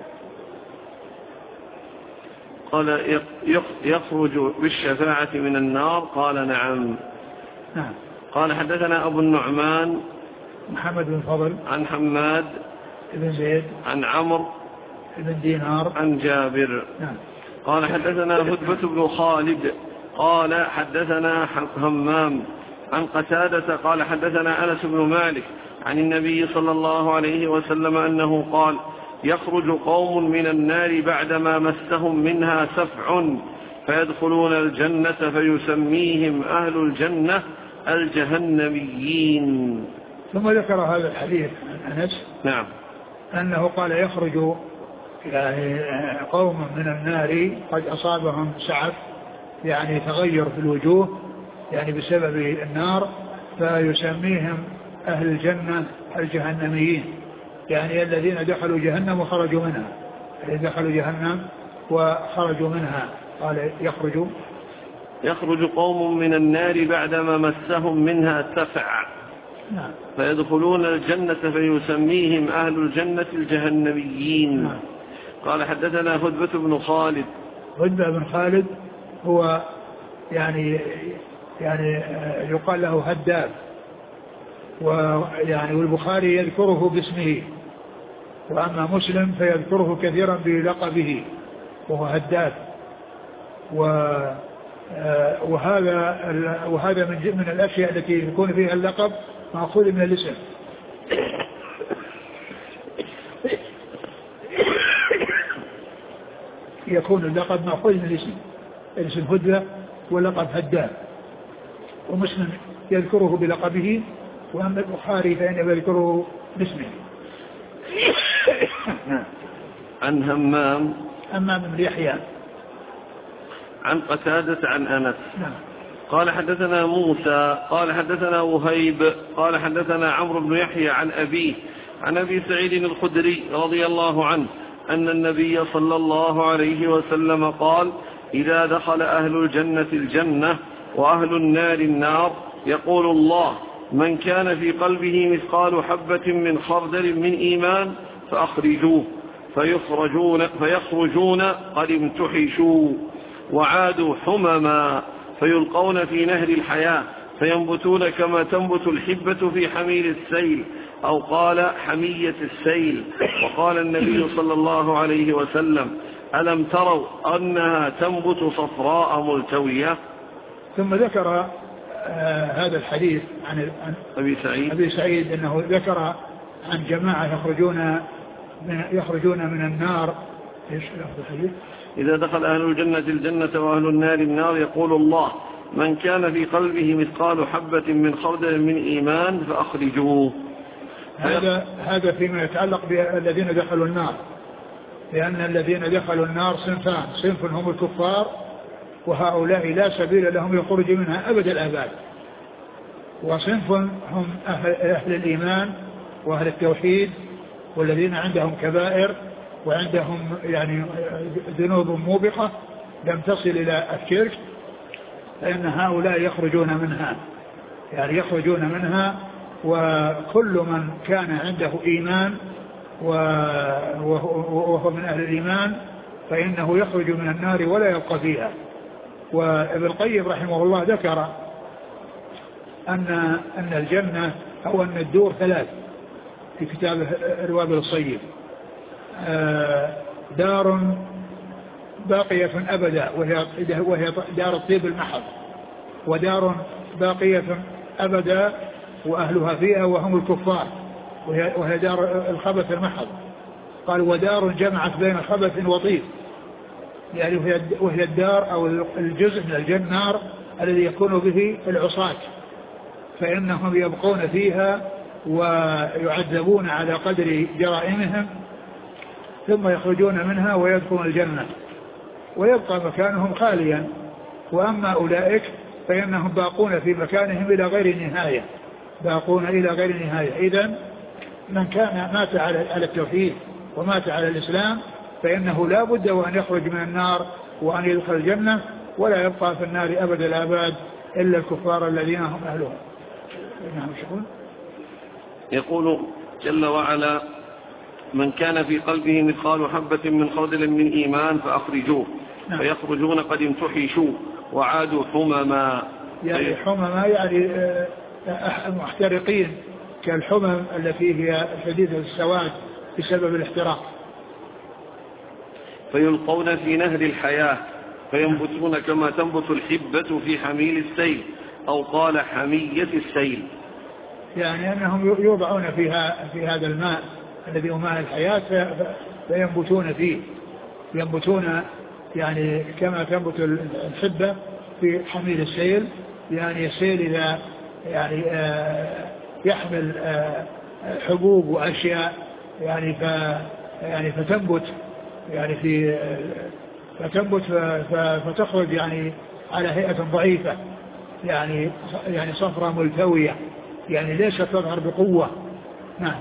قال يخرج بالشفاعة من النار؟ قال نعم. نعم. قال حدثنا أبو النعمان محمد بن فضل عن حماد بن زيد عن عمرو بن دينار عن جابر. نعم. قال حدثنا هدبة بن خالد قال حدثنا همام عن قتادة قال حدثنا أنس بن مالك عن النبي صلى الله عليه وسلم أنه قال يخرج قوم من النار بعدما مسهم منها سفع فيدخلون الجنة فيسميهم أهل الجنة الجهنميين. ثم ذكر هذا الحديث عن أنس نعم أنه قال يخرج يعني قوم من النار قد أصابهم سعف يعني تغير في الوجوه يعني بسبب النار فيسميهم أهل الجنة الجهنميين، يعني الذين دخلوا جهنم وخرجوا منها، الذين دخلوا جهنم وخرجوا منها. قال يخرج يخرج قوم من النار بعدما مسهم منها سفع نعم. فيدخلون الجنة فيسميهم أهل الجنة الجهنميين. نعم. قال حدثنا هدبة بن خالد. هدبة بن خالد هو يعني يعني يقال له هداب، ويعني والبخاري يذكره باسمه، وأما مسلم فيذكره كثيرا بلقبه وهو هداب. وهذا وهذا من من الأشياء التي يكون فيها اللقب مأخوذ من الاسم. يكون اللقب مأخوذ من الاسم، الاسم هدبة ولقب هداب، ومسلم يذكره بلقبه، وأما البخاري فإنه يذكره باسمه. عن همام همام بن يحيى عن قتادة عن أنس. نعم. قال حدثنا موسى قال حدثنا وهيب قال حدثنا عمرو بن يحيى عن أبيه عن أبي سعيد الخدري رضي الله عنه أن النبي صلى الله عليه وسلم قال إذا دخل أهل الجنة الجنة وأهل النار النار يقول الله من كان في قلبه مثقال حبة من خردل من إيمان فأخرجوه فيخرجون, فيخرجون قد امتحشوا وعادوا حمما فيلقون في نهر الحياة فينبتون كما تنبت الحبة في حميل السيل أو قال حمية السيل. وقال النبي صلى الله عليه وسلم ألم تروا أنها تنبت صفراء ملتوية. ثم ذكر آه هذا الحديث عن أبي سعيد أبي سعيد أنه ذكر عن جماعة يخرجون من, يخرجون من النار. إيش الحديث؟ إذا دخل أهل الجنة الجنة وأهل النار النار يقول الله من كان في قلبه مثقال حبة من خردل من إيمان فأخرجوه. هذا هذا فيما يتعلق بالذين دخلوا النار، لأن الذين دخلوا النار صنفان، صنف هم الكفار وهؤلاء لا سبيل لهم يخرج منها أبد الآباد، وصنف هم أهل, أهل الإيمان وأهل التوحيد والذين عندهم كبائر وعندهم يعني ذنوب موبقة لم تصل إلى الشرك، فإن هؤلاء يخرجون منها، يعني يخرجون منها. وكل من كان عنده إيمان وهو من أهل الإيمان فإنه يخرج من النار ولا يبقى فيها. وابن القيم رحمه الله ذكر أن أن الجنة أو أن الدور ثلاث في كتابه الوابل الصيب، دار باقية أبدا وهي دار الطيب المحض، ودار باقية أبدا وأهلها فيها وهم الكفار وهي دار الخبث المحض. قال ودار جمعت بين خبث وطيب، يعني وهي الدار أو الجزء من الجنة الذي يكون به العصاة، فإنهم يبقون فيها ويعذبون على قدر جرائمهم ثم يخرجون منها ويدخلون الجنة ويبقى مكانهم خاليا. وأما أولئك فإنهم باقون في مكانهم إلى غير نهاية، باقون إلى غير نهاية. إذن من كان مات على التوحيد ومات على الإسلام فإنه لا بد وأن يخرج من النار وأن يدخل الجنة، ولا يبقى في النار أبد الآباد إلا الكفار الذين هم أهلهم. يقول جل وعلا: من كان في قلبه مثقال حبة من خردل من إيمان فأخرجوه. نعم. فيخرجون قد امتحشوا وعادوا حمما. يعني حمما يعني محترقين كالحمم التي هي شديدة السواد بسبب الاحتراق. فيلقون في نهر الحياة فينبتون كما تنبت الحبة في حميل السيل، أو قال حمية السيل، يعني أنهم يوضعون فيها في هذا الماء الذي هو ماء الحياة فينبتون فيه، ينبتون يعني كما تنبت الحبة في حميل السيل. يعني السيل إذا يعني يحمل حبوب وأشياء يعني ف يعني فتنبت يعني في فتنبت فتخرج يعني على هيئة ضعيفة، يعني يعني صفرة ملتوية، يعني ليست تظهر بقوة. نعم.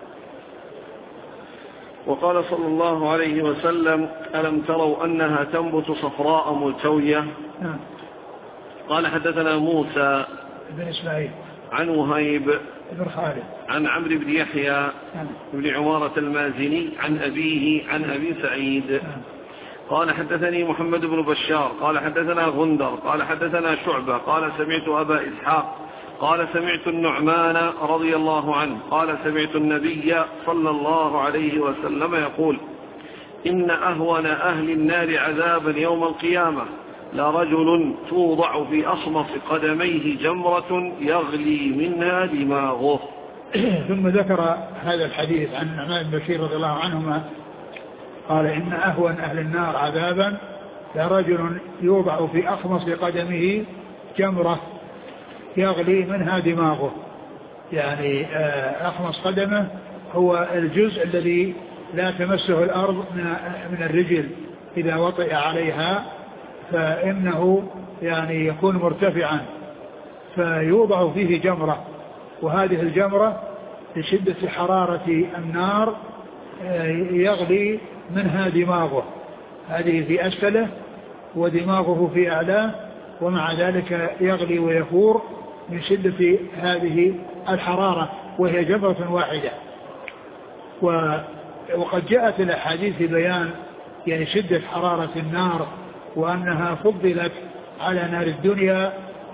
وقال صلى الله عليه وسلم: ألم تروا أنها تنبت صفراء ملتوية؟ نعم. قال: حدثنا موسى بن إسماعيل عن وهيب بن خالد عن عمرو بن يحيى نعم. بن عمارة المازني عن أبيه عن أبي سعيد نعم. قال: حدثني محمد بن بشار قال: حدثنا غندر قال: حدثنا شعبة قال: سمعت أبا إسحاق قال: سمعت النعمان رضي الله عنه قال: سمعت النبي صلى الله عليه وسلم يقول: إن أهون أهل النار عذابا يوم القيامة لرجل توضع في أخمص قدميه جمرة يغلي منها دماغه. ثم ذكر هذا الحديث عن النعمان بن بشير رضي الله عنهما قال: إن أهون أهل النار عذابا لرجل يوضع في أخمص قدمه جمرة يغلي منها دماغه. يعني أخمص قدمه هو الجزء الذي لا تمسه الأرض من الرجل، إذا وطئ عليها فإنه يعني يكون مرتفعا فيوضع فيه جمرة، وهذه الجمرة لشدة حرارة النار يغلي منها دماغه، هذه في أسفله ودماغه في أعلاه، ومع ذلك يغلي ويفور من شدة هذه الحرارة، وهي جمرة واحدة. وقد جاءت الأحاديث بيان يعني شدة حرارة النار، وأنها فضلت على نار الدنيا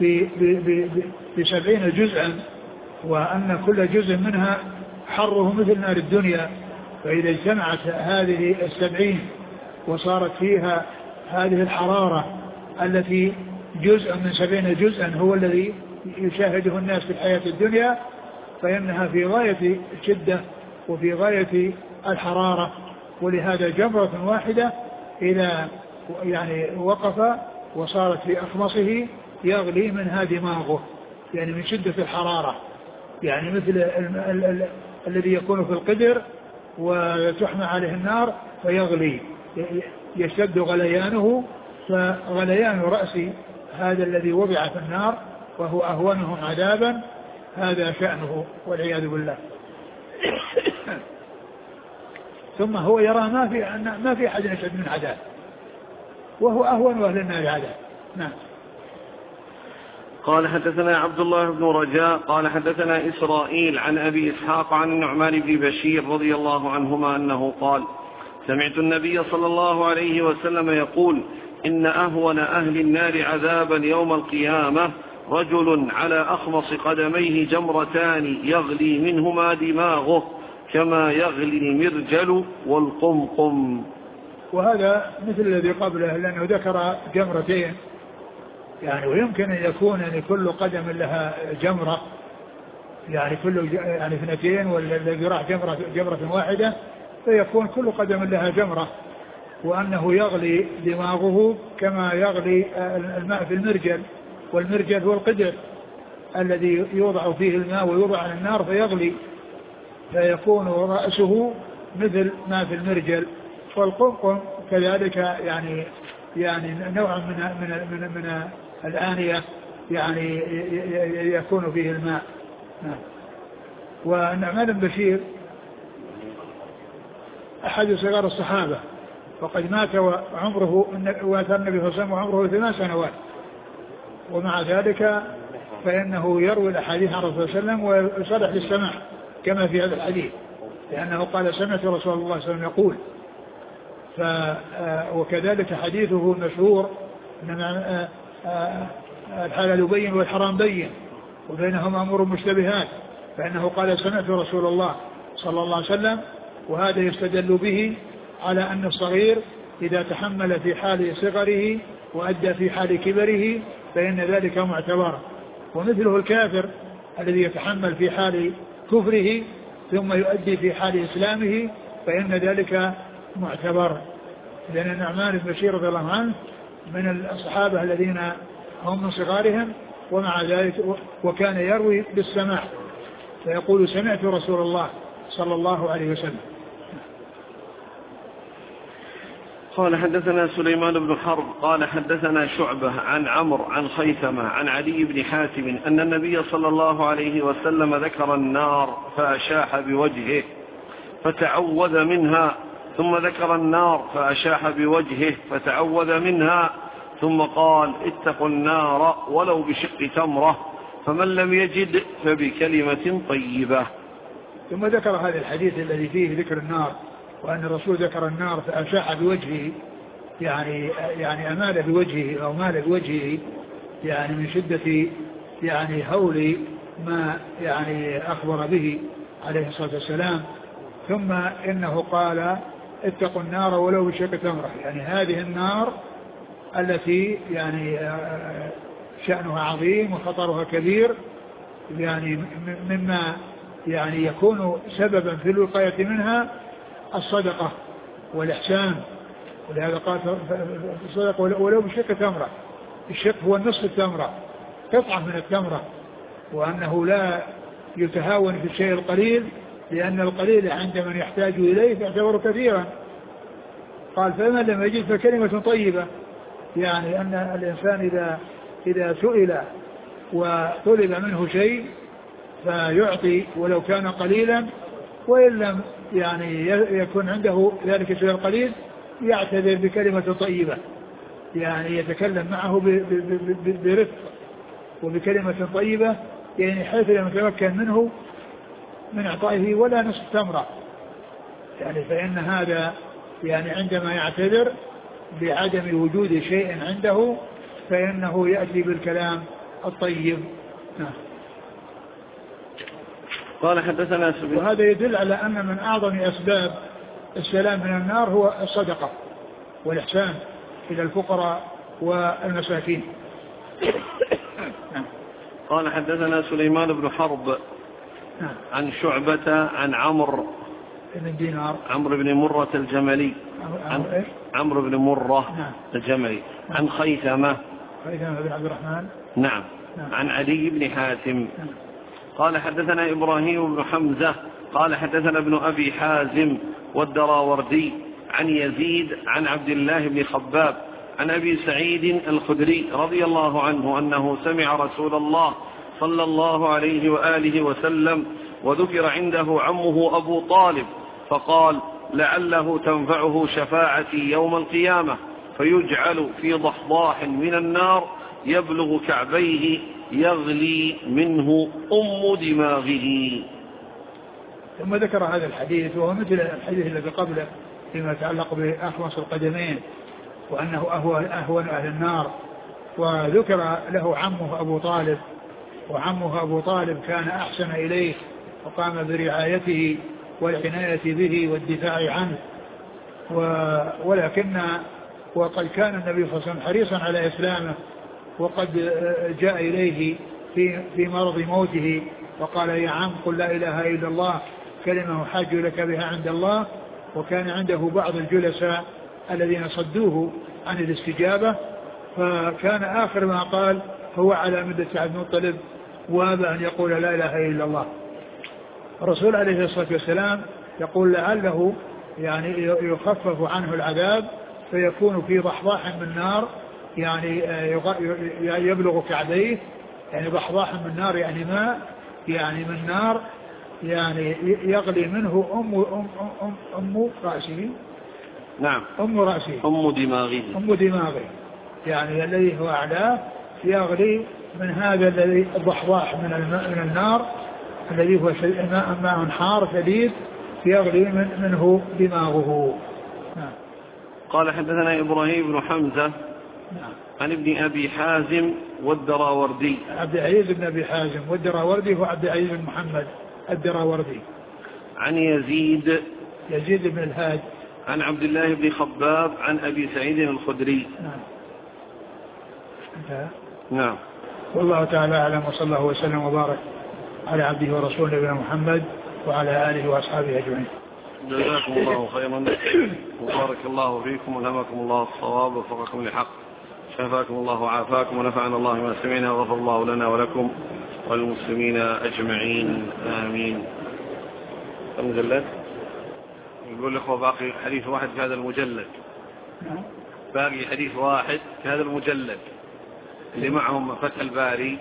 بسبعين جزءا، وأن كل جزء منها حره مثل نار الدنيا. فإذا اجتمعت هذه السبعين وصارت فيها هذه الحرارة التي جزء من سبعين جزءا هو الذي يشاهده الناس في الحياة الدنيا، فإنها في غاية الشدة وفي غاية الحرارة. ولهذا جمرة واحدة إذا يعني وقف وصارت في أخمصه يغلي منها دماغه، يعني من شدة الحرارة، يعني مثل ال ال ال الذي يكون في القدر وتحمى عليه النار فيغلي، يشتد غليانه، فغليان رأس هذا الذي وضع في النار وهو أهونهم عذابا هذا شأنه والعياذ بالله. ثم هو يرى ما في ما في أحد أشد من عذاب، وهو أهون أهل النار عذاب. نعم. قال: حدثنا عبد الله بن رجاء قال: حدثنا إسرائيل عن أبي إسحاق عن النعمان بن بشير رضي الله عنهما أنه قال: سمعت النبي صلى الله عليه وسلم يقول: إن أهون أهل النار عذابا يوم القيامة رجل على أخمص قدميه جمرتان يغلي منهما دماغه كما يغلي المرجل والقمقم. وهذا مثل الذي قبله، لأنه ذكر جمرتين، يعني ويمكن أن يكون لكل قدم لها جمرة، يعني كل يعني اثنتين، والذي راح جمرة جمرة واحدة فيكون كل قدم لها جمرة، وأنه يغلي دماغه كما يغلي الماء في المرجل، والمرجل هو القدر الذي يوضع فيه الماء ويوضع على النار فيغلي فيكون رأسه مثل ما في المرجل، والقمقم كذلك يعني يعني نوع من من من, من الآنية يعني يكون فيه الماء. والنعمان بن بشير أحد صغار الصحابة وقد مات وعمره وأتى النبي صلى الله عليه وسلم وعمره ثمان سنوات، ومع ذلك فإنه يروي الأحاديث عن رسول الله صلى الله عليه وسلم ويصلح للسماع كما في هذا الحديث، لأنه قال سمعت رسول الله صلى الله عليه وسلم يقول. ف وكذلك حديثه المشهور إنما الحلال بين والحرام بين وبينهما أمور مشتبهات، فإنه قال سمعت رسول الله صلى الله عليه وسلم، وهذا يستدل به على أن الصغير إذا تحمل في حال صغره وأدى في حال كبره فإن ذلك معتبر، ومثله الكافر الذي يتحمل في حال كفره ثم يؤدي في حال إسلامه فإن ذلك معتبر. لأن النعمان بن بشير رضي الله عنه من الصحابة الذين هم من صغارهم، ومع ذلك وكان يروي بالسماع فيقول سمعت رسول الله صلى الله عليه وسلم. قال حدثنا سليمان بن حرب قال حدثنا شعبة عن عمرو عن خيثمة عن علي بن حاتم أن النبي صلى الله عليه وسلم ذكر النار فأشاح بوجهه فتعوذ منها، ثم ذكر النار فأشاح بوجهه فتعوذ منها، ثم قال اتقوا النار ولو بشق تمرة، فمن لم يجد فبكلمة طيبة. ثم ذكر هذا الحديث الذي فيه ذكر النار، وأن الرسول ذكر النار فأشاح بوجهه يعني يعني أمال بوجهه أو مال بوجهه يعني من شدة يعني هول ما يعني أخبر به عليه الصلاة والسلام. ثم إنه قال اتقوا النار ولو بشق تمرة، يعني هذه النار التي يعني شأنها عظيم وخطرها كبير، يعني مما يعني يكون سببا في الوقاية منها الصدقة والإحسان، ولهذا قال الصدقة ولو بشق تمرة. الشق هو النصف التمرة، قطعة من التمرة، وأنه لا يتهاون في الشيء القليل، لأن القليل عند من يحتاج إليه يعتبر كثيرا. قال فمن لم يجد فكلمة طيبة، يعني أن الإنسان إذا إذا سئل وطلب منه شيء فيعطي ولو كان قليلا، وإن لم يعني يكون عنده ذلك الشيء القليل يعتذر بكلمة طيبة، يعني يتكلم معه برفق وبكلمة طيبة، يعني حيث لم يتمكن منه من إعطائه ولا نصف تمرة، يعني فإن هذا يعني عندما يعتذر بعدم وجود شيء عنده فإنه يأتي بالكلام الطيب. قال حدثنا سبيل. وهذا يدل على أن من أعظم أسباب السلام من النار هو الصدقة والإحسان إلى الفقراء والمساكين. قال حدثنا سليمان بن حرب عن شعبة عن عمرو بن دينار عمرو بن مرة الجملي عن عمرو بن مرة نعم. الجملي نعم. عن خيثمة خيثمة بن عبد الرحمن نعم. نعم عن علي بن حاتم نعم. قال حدثنا إبراهيم بن حمزة قال حدثنا ابن أبي حازم والدراوردي عن يزيد عن عبد الله بن خباب عن أبي سعيد الخدري رضي الله عنه أنه سمع رسول الله صلى الله عليه وآله وسلم وذكر عنده عمه أبو طالب فقال لعله تنفعه شفاعتي يوم القيامة، فيجعل في ضحضاح من النار يبلغ كعبيه يغلي منه أم دماغه. ثم ذكر هذا الحديث وهو مثل الحديث الذي قبله فيما يتعلق بأخمص القدمين وأنه أهون, أهون أهل النار، وذكر له عمه أبو طالب، وعمه أبو طالب كان أحسن إليه وقام برعايته والعناية به والدفاع عنه، ولكن وقد كان النبي صلى الله عليه وسلم حريصا على إسلامه، وقد جاء إليه في, في مرض موته وقال يا عم قل لا إله إلا الله كلمة حاج لك بها عند الله، وكان عنده بعض الجلساء الذين صدوه عن الاستجابة، فكان آخر ما قال هو على مدة عبد المطلب وابى أن يقول لا إله إلا الله. الرسول عليه الصلاة والسلام يقول لعله يعني يخفف عنه العذاب فيكون في ضحضاح من نار يعني يبلغ كعبيه، يعني ضحضاح من نار يعني ماء يعني من نار يعني يغلي منه أم, أم, أم, أم رأسه. نعم أم رأسه أم دماغه أم دماغه يعني الذي هو أعلاه يغلي من هذا الذي الضحضاح من الماء من النار الذي هو ماء ماء حار شديد يغلي من منه دماغه. نعم. قال حدثنا إبراهيم بن حمزة نعم. عن ابن أبي حازم والدراوردي. عبد العزيز بن أبي حازم والدراوردي هو عبد العزيز بن محمد الدراوردي. عن يزيد يزيد بن الهاد عن عبد الله بن خباب عن أبي سعيد الخدري. نعم. انتهى. نعم. والله تعالى أعلم وصلى الله وسلم وبارك على عبده ورسوله نبينا محمد وعلى آله وأصحابه أجمعين. جزاكم الله خيرا وبارك الله فيكم ولهمكم الله الصواب ووفقكم للحق، شفاكم الله وعافاكم ونفعنا الله ما سمعنا وغفر الله لنا ولكم والمسلمين أجمعين آمين. المجلد يقول الأخوة باقي حديث واحد في هذا المجلد، باقي حديث واحد في هذا المجلد اللي معهم فتح الباري،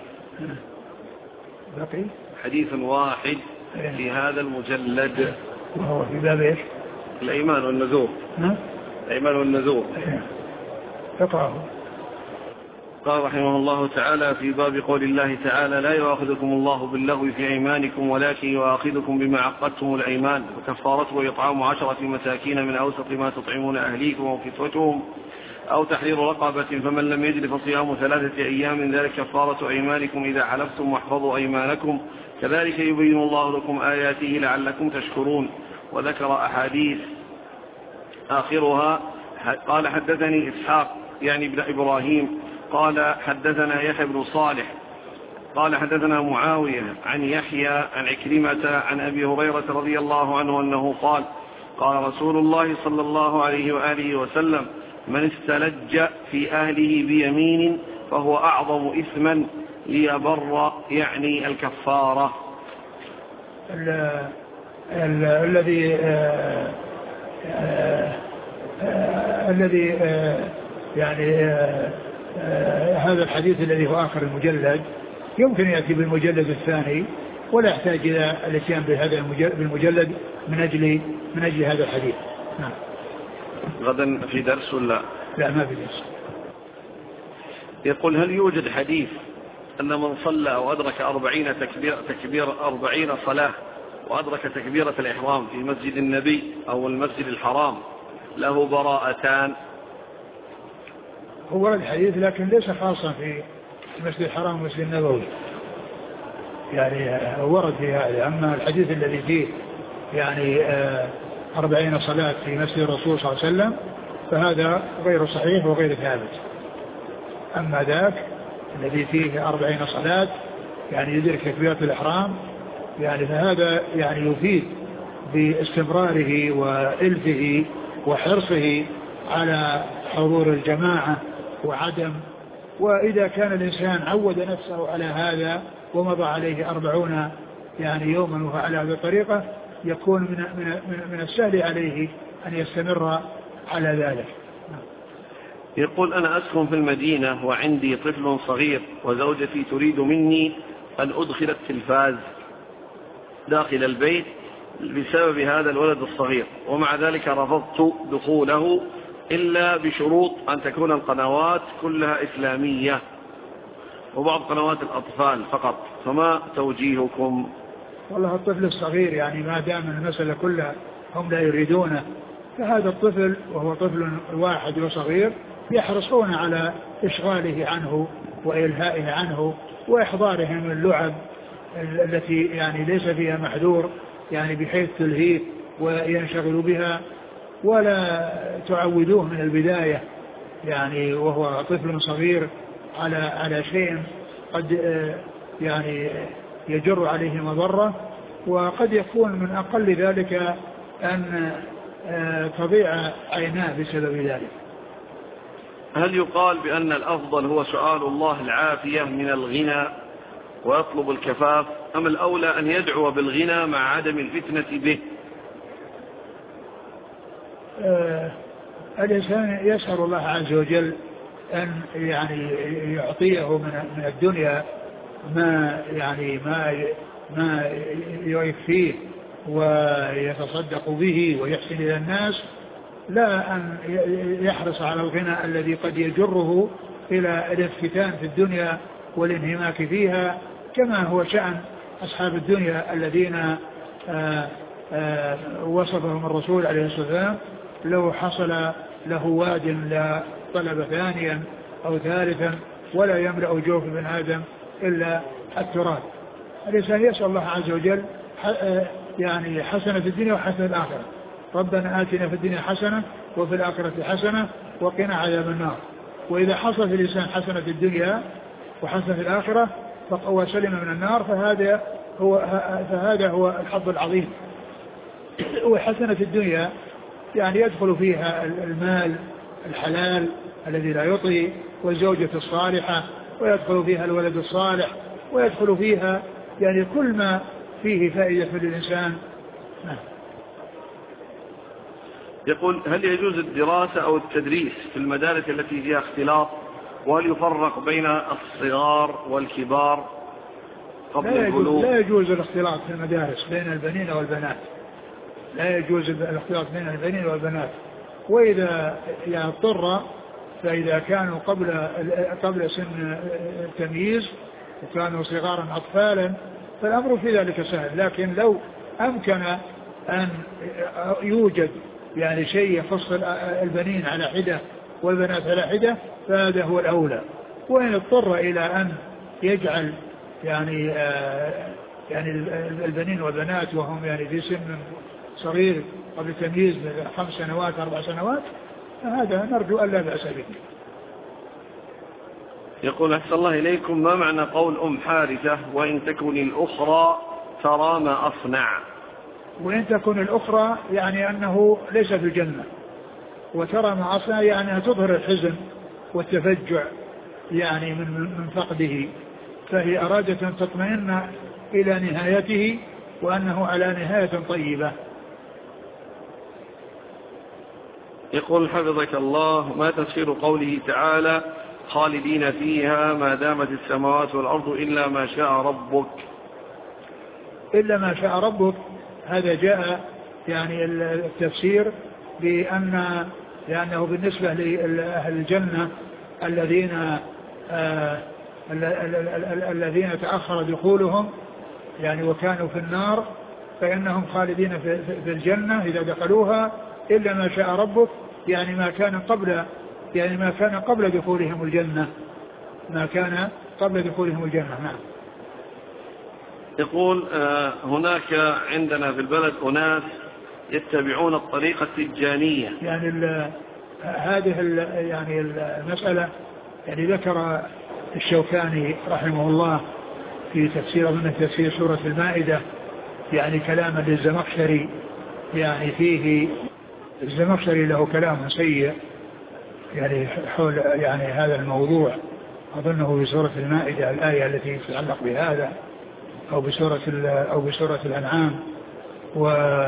باقي حديث واحد في هذا المجلد وهو في باب ايش؟ الأيمان والنذور. الأيمان والنذور. اقرأه. قال رحمه الله تعالى في باب قول الله تعالى لا يؤاخذكم الله باللغو في أيمانكم ولكن يؤاخذكم بما عقدتم الأيمان وكفارته إطعام عشرة مساكين من أوسط ما تطعمون أهليكم وكسوتهم أو تحرير رقبة فمن لم يجد فصيام ثلاثة أيام ذلك كفارة أيمانكم إذا حلفتم واحفظوا أيمانكم كذلك يبين الله لكم آياته لعلكم تشكرون. وذكر أحاديث آخرها قال حدثني إسحاق يعني ابن إبراهيم قال حدثنا يحيى بن صالح قال حدثنا معاوية عن يحيى عن عكرمة عن أبي هريرة رضي الله عنه أنه قال قال رسول الله صلى الله عليه وآله وسلم من استلج في أهله بيمين فهو أعظم إثما ليبر يعني الكفارة. الذي الذي يعني هذا الحديث الذي هو آخر المجلد يمكن يأتي بالمجلد الثاني ولا يحتاج إلى الاتيان بهذا بالمجلد من أجل من أجل هذا الحديث. نعم. غدا في درس ولا لا ما في درس. يقول هل يوجد حديث أن من صلى أو أدرك أربعين تكبير, تكبير أربعين صلاة وأدرك تكبيرة الإحرام في مسجد النبي أو المسجد الحرام له براءتان؟ هو الحديث لكن ليس خاصا في المسجد الحرام والمسجد النبوي يعني ورد في هذا. أما الحديث الذي فيه يعني أربعين صلاة في مسجد الرسول صلى الله عليه وسلم فهذا غير صحيح وغير ثابت. أما ذاك الذي فيه أربعين صلاة يعني يدرك تكبيرة الإحرام يعني فهذا يعني يفيد باستمراره وإلفه وحرصه على حضور الجماعة وعدم. وإذا كان الإنسان عود نفسه على هذا ومضى عليه أربعون يعني يوما وهو على هذه الطريقة يكون من, من, من السهل عليه أن يستمر على ذلك. يقول أنا أسكن في المدينة وعندي طفل صغير وزوجتي تريد مني أن أدخل التلفاز داخل البيت بسبب هذا الولد الصغير ومع ذلك رفضت دخوله إلا بشروط أن تكون القنوات كلها إسلامية وبعض قنوات الأطفال فقط، فما توجيهكم؟ والله الطفل الصغير يعني ما دام المسألة كلها هم لا يريدونه فهذا الطفل وهو طفل واحد وصغير يحرصون على إشغاله عنه وإلهائه عنه وإحضارهم من اللعب التي يعني ليس فيها محذور يعني بحيث تلهيه وينشغل بها ولا تعودوه من البداية يعني وهو طفل صغير على على شيء قد يعني يجر عليه مضرة وقد يكون من أقل ذلك أن تضيع عيناه بسبب ذلك. هل يقال بأن الأفضل هو سؤال الله العافية من الغنى ويطلب الكفاف، أم الأولى أن يدعو بالغنى مع عدم الفتنة به؟ آه الإنسان يسأل الله عز وجل أن يعني يعطيه من الدنيا ما يعني ما ما يكفيه ويتصدق به ويحسن إلى الناس، لا أن يحرص على الغنى الذي قد يجره إلى الافتتان في الدنيا والانهماك فيها، كما هو شأن أصحاب الدنيا الذين آآ آآ وصفهم الرسول عليه الصلاة والسلام: لو حصل له واد لا طلب ثانيا أو ثالثا ولا يملأ جوف ابن آدم إلا التراب. الإنسان يسأل الله عز وجل يعني حسنة في الدنيا وحسنة في الآخرة: ربنا آتنا في الدنيا حسنة وفي الآخرة حسنة وقنا عذاب النار. وإذا حصل في الإنسان حسنة في الدنيا وحسنة في الآخرة وسلم من النار فهذا هو فهذا هو الحظ العظيم. وحسنة في الدنيا يعني يدخل فيها المال الحلال الذي لا يطغي والزوجة الصالحة، ويدخل فيها الولد الصالح، ويدخل فيها يعني كل ما فيه فائدة للإنسان. يقول: هل يجوز الدراسة أو التدريس في المدارس التي فيها اختلاط؟ وهل يفرق بين الصغار والكبار قبل لا البلوغ؟ لا يجوز الاختلاط في المدارس بين البنين والبنات، لا يجوز الاختلاط بين البنين والبنات. وإذا يعني اضطر فإذا كانوا قبل قبل سن التمييز وكانوا صغارا أطفالا فالأمر في ذلك سهل. لكن لو أمكن أن يوجد يعني شيء يخص البنين على حدة والبنات على حدة فهذا هو الأولى. وإن اضطر إلى أن يجعل يعني آه يعني البنين والبنات وهم يعني في سن صغير قبل التمييز خمس سنوات أربع سنوات فهذا نرجو أن لا بأس به. يقول: أحسن الله إليكم، ما معنى قول أم حارثة: وإن تكن الأخرى ترى ما أصنع؟ وإن تكن الأخرى يعني أنه ليس في الجنة، وترى ما أصنع يعني تظهر الحزن والتفجع يعني من من فقده، فهي أرادت أن تطمئن إلى نهايته وأنه على نهاية طيبة. يقول: حفظك الله، ما تفسير قوله تعالى: خالدين فيها ما دامت السماوات والأرض إلا ما شاء ربك؟ إلا ما شاء ربك هذا جاء يعني التفسير بأن لأنه بالنسبة لأهل الجنة الذين آه الذين تأخر دخولهم يعني وكانوا في النار فإنهم خالدين في الجنة إذا دخلوها إلا ما شاء ربك، يعني ما كان قبل يعني ما كان قبل دخولهم الجنة ما كان قبل دخولهم الجنة. نعم. يقول: آه هناك عندنا في البلد أناس يتبعون الطريقة التجانية. يعني هذه يعني المسألة يعني ذكر الشوكاني رحمه الله في تفسير من تفسير سورة المائدة يعني كلاما للزمخشري، يعني فيه الزمخشري له كلام سيء يعني حول يعني هذا الموضوع، أظنه في سورة المائدة الآية التي تتعلق بهذا أو بسورة أو بسورة الأنعام، و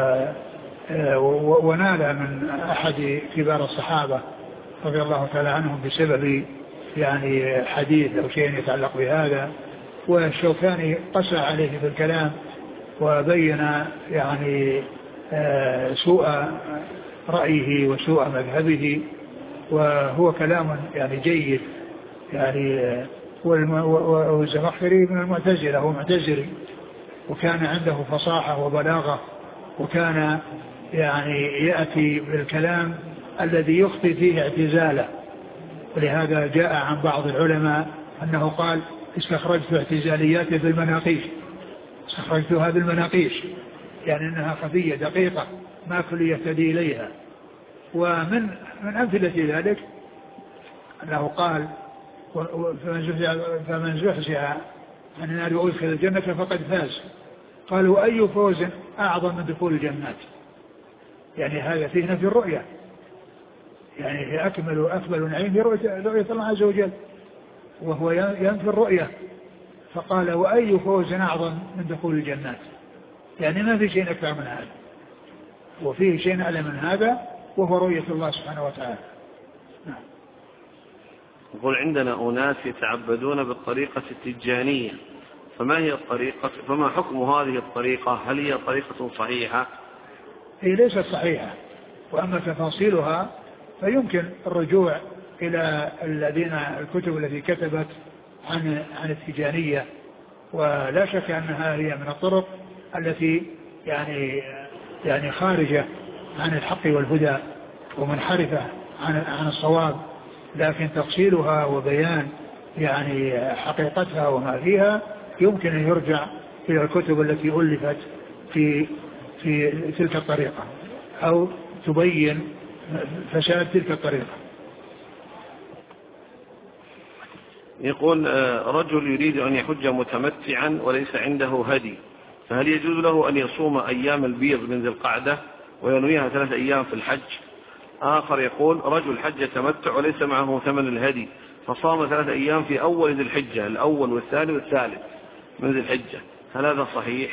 ونال من أحد كبار الصحابة رضي الله تعالى عنهم بسبب يعني حديث أو شيء يتعلق بهذا، والشوكاني قسى عليه في الكلام وبين يعني سوء رأيه وسوء مذهبه، وهو كلام يعني جيد يعني. والزمخشري من المعتزلة، هو معتزلي وكان عنده فصاحة وبلاغة، وكان يعني يأتي بالكلام الذي يخفي فيه اعتزاله، ولهذا جاء عن بعض العلماء أنه قال: استخرجت اعتزالياتي بالمناقيش، استخرجتها بالمناقيش، يعني أنها خفية دقيقة ما كل يهتدي إليها. ومن من أمثلة ذلك أنه قال: فمن زحزح عن النار وأدخل الجنة فقد فاز. قالوا: أي فوز أعظم من دخول الجنات؟ يعني هذا فيه نفي الرؤية، يعني هي أكمل وأكمل نعيم هي رؤية الله عز وجل، وهو ينفي الرؤية. فقال وأي فوز أعظم من دخول الجنات، يعني ما في شيء أكثر من هذا، وفيه شيء أعلى من هذا وهو رؤية الله سبحانه وتعالى. نعم. يقول عندنا أناس يتعبدون بالطريقة التجانية، فما هي الطريقة، فما حكم هذه الطريقة؟ هل هي طريقة صحيحة؟ هي ليست صحيحة، وأما تفاصيلها فيمكن الرجوع إلى الذين الكتب التي كتبت عن عن التجانية، ولا شك أنها هي من الطرق التي يعني يعني خارجة عن الحق والهدى ومنحرفة عن عن الصواب، لكن تفصيلها وبيان يعني حقيقتها وما فيها يمكن أن يرجع إلى الكتب التي ألفت في في تلك الطريقة أو تبين فساد تلك الطريقة. يقول رجل يريد أن يحج متمتعا وليس عنده هدي، فهل يجوز له أن يصوم أيام البيض من ذي القعدة وينويها ثلاث أيام في الحج؟ آخر يقول رجل حج تمتع وليس معه ثمن الهدي فصام ثلاث أيام في أول ذي الحجة، الأول والثاني والثالث من ذي الحجة، هل هذا صحيح؟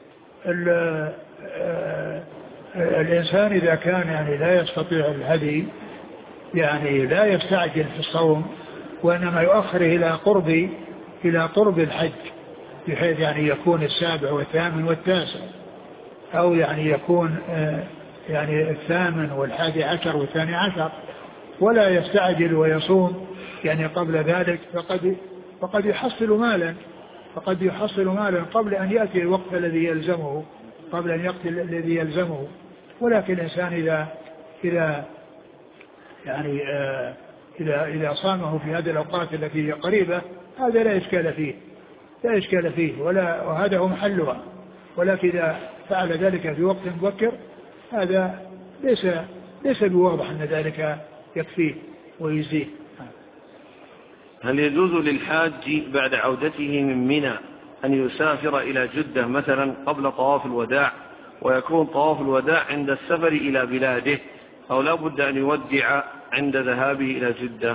الإنسان إذا كان يعني لا يستطيع الهدي يعني لا يستعجل في الصوم، وإنما يؤخر إلى قرب إلى قرب الحج، بحيث يعني يكون السابع والثامن والتاسع، أو يعني يكون يعني الثامن والحادي عشر والثاني عشر، ولا يستعجل ويصوم يعني قبل ذلك، فقد فقد يحصل مالا فقد يحصل مالا قبل أن يأتي الوقت الذي يلزمه قبل أن يقتل الذي يلزمه. ولكن الإنسان إذا إذا يعني آه إذا إذا صامه في هذه الأوقات التي هي قريبة هذا لا إشكال فيه لا إشكال فيه ولا وهذا هو محلها. ولكن إذا فعل ذلك في وقت مبكر هذا ليس ليس بواضح أن ذلك يكفيه ويزيه. هل يجوز للحاج بعد عودته من منى أن يسافر إلى جدة مثلا قبل طواف الوداع ويكون طواف الوداع عند السفر إلى بلاده، أو لا بد أن يودع عند ذهابه إلى جدة؟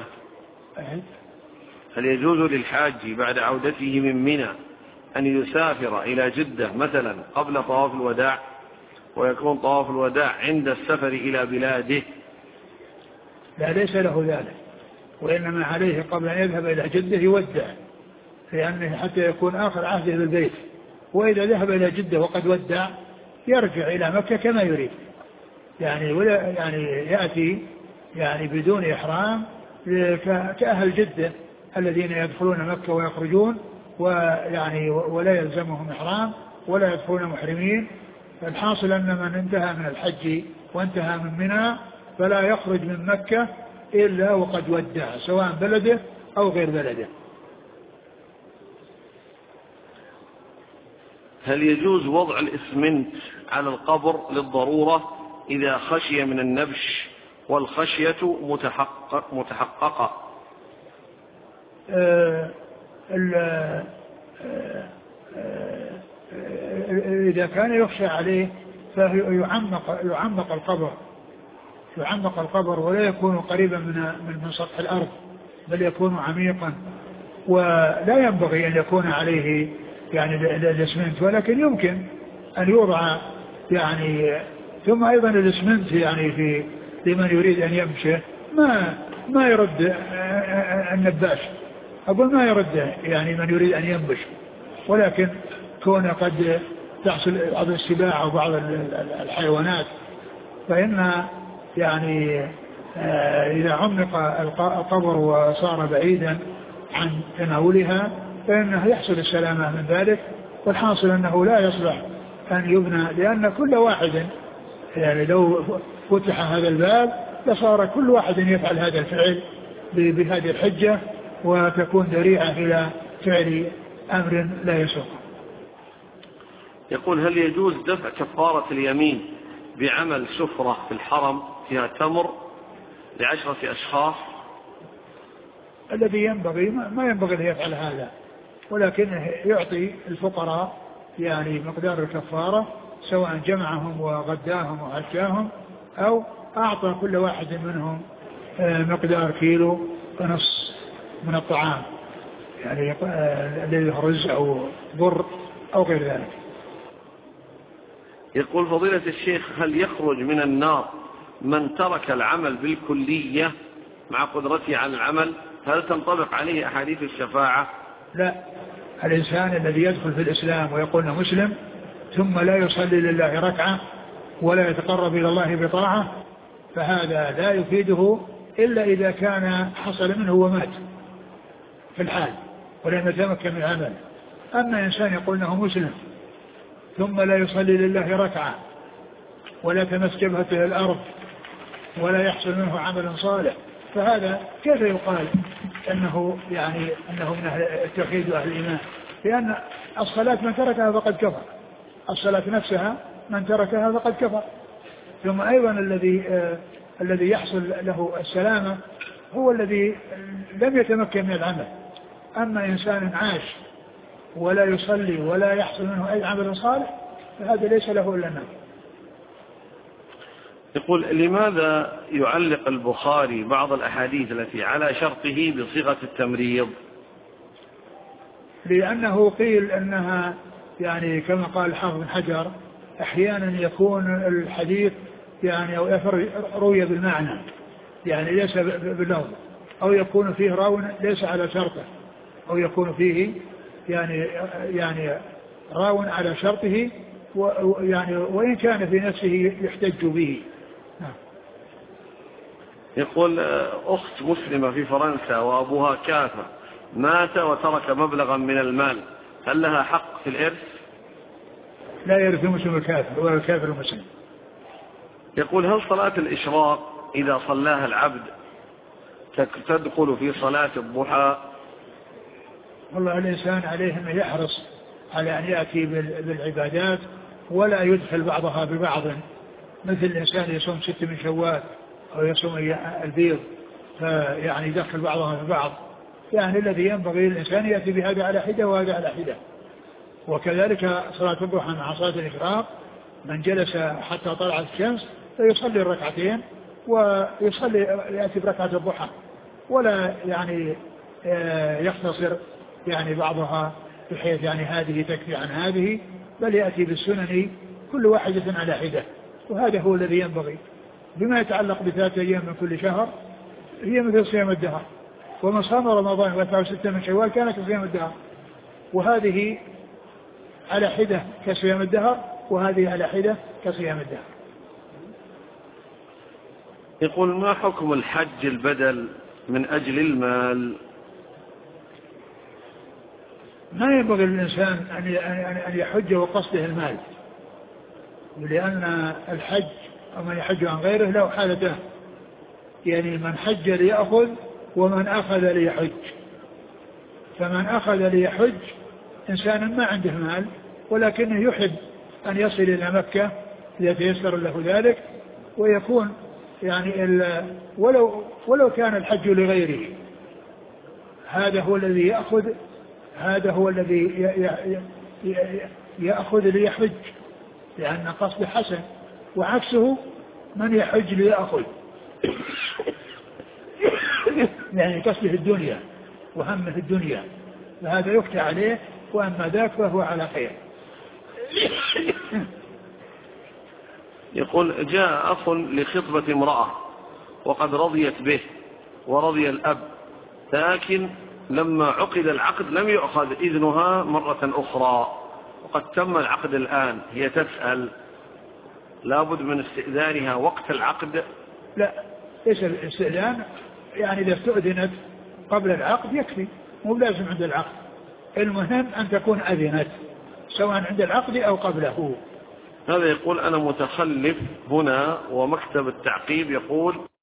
هل يجوز للحاج بعد عودته من منى أن يسافر إلى جدة مثلا قبل طواف الوداع ويكون طواف الوداع عند السفر إلى بلاده؟ لا، ليس له ذلك، وإنما عليه قبل أن يذهب إلى جدة يودع، لأنه حتى يكون آخر عهده بالبيت، وإذا ذهب إلى جدة وقد ودع يرجع إلى مكة كما يريد، يعني ولا يعني يأتي يعني بدون إحرام كأهل جدة الذين يدخلون مكة ويخرجون ويعني ولا يلزمهم إحرام ولا يدخلون محرمين. الحاصل أن من انتهى من الحج وانتهى من منى فلا يخرج من مكة إلا وقد ودع، سواء بلده أو غير بلده. هل يجوز وضع الإسمنت على القبر للضرورة إذا خشي من النبش والخشية متحقق متحققة؟ آه آه آه إذا كان يخشى عليه فيعمق يعمق القبر يعمق القبر ولا يكون قريبا من من سطح الأرض، بل يكون عميقا، ولا ينبغي أن يكون عليه يعني الإسمنت، ولكن يمكن أن يوضع يعني. ثم أيضا الإسمنت يعني في لمن يريد أن يمشي ما ما يرد النباش، أقول ما يرد يعني من يريد أن ينبش، ولكن كون قد تحصل بعض السباع أو بعض الحيوانات فإن يعني إذا عمق القبر وصار بعيدا عن تناولها فإنه يحصل السلامة من ذلك. والحاصل أنه لا يصلح أن يبنى، لأن كل واحد يعني لو فتح هذا الباب لصار كل واحد يفعل هذا الفعل بهذه الحجة وتكون ذريعة إلى فعل أمر لا يسوق. يقول هل يجوز دفع كفارة اليمين بعمل سفرة في الحرم فيها تمر لعشرة أشخاص؟ الذي ينبغي ما ينبغي أن يفعل هذا، ولكنه يعطي الفقراء يعني مقدار الكفارة، سواء جمعهم وغداهم وعشاهم أو أعطى كل واحد منهم مقدار كيلو ونص من الطعام، يعني الذي رز أو بر أو غير ذلك. يقول فضيلة الشيخ هل يخرج من النار من ترك العمل بالكلية مع قدرته على العمل؟ هل تنطبق عليه أحاديث الشفاعة؟ لا، الإنسان الذي يدخل في الإسلام ويقول انه مسلم ثم لا يصلي لله ركعة ولا يتقرب إلى الله بطاعة فهذا لا يفيده إلا إذا كان حصل منه ومات في الحال ولم يتمكن من العمل. أما إنسان يقول انه مسلم ثم لا يصلي لله ركعة ولا تمس جبهته الأرض ولا يحصل منه عمل صالح فهذا كيف يقال أنه يعني أنه من أهل التوحيد وأهل الإيمان؟ لأن الصلاة من تركها فقد كفر، الصلاة نفسها من تركها فقد كفر. ثم أيضا الذي آه الذي يحصل له السلامة هو الذي لم يتمكن من العمل. أما إنسان عاش ولا يصلي ولا يحصل منه أي عمل صالح فهذا ليس له إلا النار. يقول لماذا يعلق البخاري بعض الأحاديث التي على شرطه بصيغة التمريض؟ لأنه قيل أنها يعني كما قال الحافظ بن حجر أحيانا يكون الحديث يعني أو أثر روي بالمعنى يعني ليس باللفظ، أو يكون فيه راو ليس على شرطه، أو يكون فيه يعني يعني راو على شرطه ويعني وإن كان في نفسه يحتج به. يقول أخت مسلمة في فرنسا وأبوها كافر مات وترك مبلغا من المال، هل لها حق في الإرث؟ لا يرث المسلم الكافر ولا الكافر المسلم. يقول هل صلاة الإشراق إذا صلاها العبد تدخل في صلاة الضحى؟ والله الإنسان عليه أن يحرص على أن يأتي بالعبادات ولا يدخل بعضها ببعض، مثل الإنسان يصوم ست من شوال أو يصوم البيض فيعني يدخل بعضها في بعض، يعني الذي ينبغي الإنسان يأتي بهذا على حدة وهذا على حدة. وكذلك صلاة الضحى مع صلاة الإشراق من جلس حتى طلعت الشمس فيصلي الركعتين ويصلي يأتي بركعة الضحى ولا يعني يختصر يعني بعضها بحيث يعني هذه تكفي عن هذه، بل يأتي بالسنن كل واحدة على حدة، وهذا هو الذي ينبغي. بما يتعلق بثلاثة أيام من كل شهر هي مثل صيام الدهر، ومن صام رمضان وأتبعه ستة من شوال كان كصيام الدهر، وهذه على حدة كصيام الدهر وهذه على حدة كصيام الدهر. يقول ما حكم الحج البدل من أجل المال؟ ما ينبغي للإنسان أن يحج وقصده المال، لأن الحج ومن يحج عن غيره له حالته، يعني من حج ليأخذ ومن أخذ ليحج. فمن أخذ ليحج إنسان ما عنده مال ولكنه يحب أن يصل إلى مكة إذا تيسر له ذلك، ويكون يعني ولو ولو كان الحج لغيره، هذا هو الذي يأخذ هذا هو الذي يأخذ ليحج لأن قصد حسن، وعكسه من يحج ليأخذ يعني قصده الدنيا وهمه الدنيا، فهذا يفتى عليه، وأما ذاك فهو على خير. يقول جاء أخ لخطبة امرأة وقد رضيت به ورضي الأب، لكن لما عقد العقد لم يؤخذ إذنها مرة أخرى وقد تم العقد الآن، هي تسأل لابد من استئذانها وقت العقد؟ لا، ليس الاستئذان، يعني إذا استؤذنت قبل العقد يكفي، مو لازم عند العقد، المهم أن تكون أذنت سواء عند العقد أو قبله. هذا يقول أنا متخلف هنا ومكتب التعقيب يقول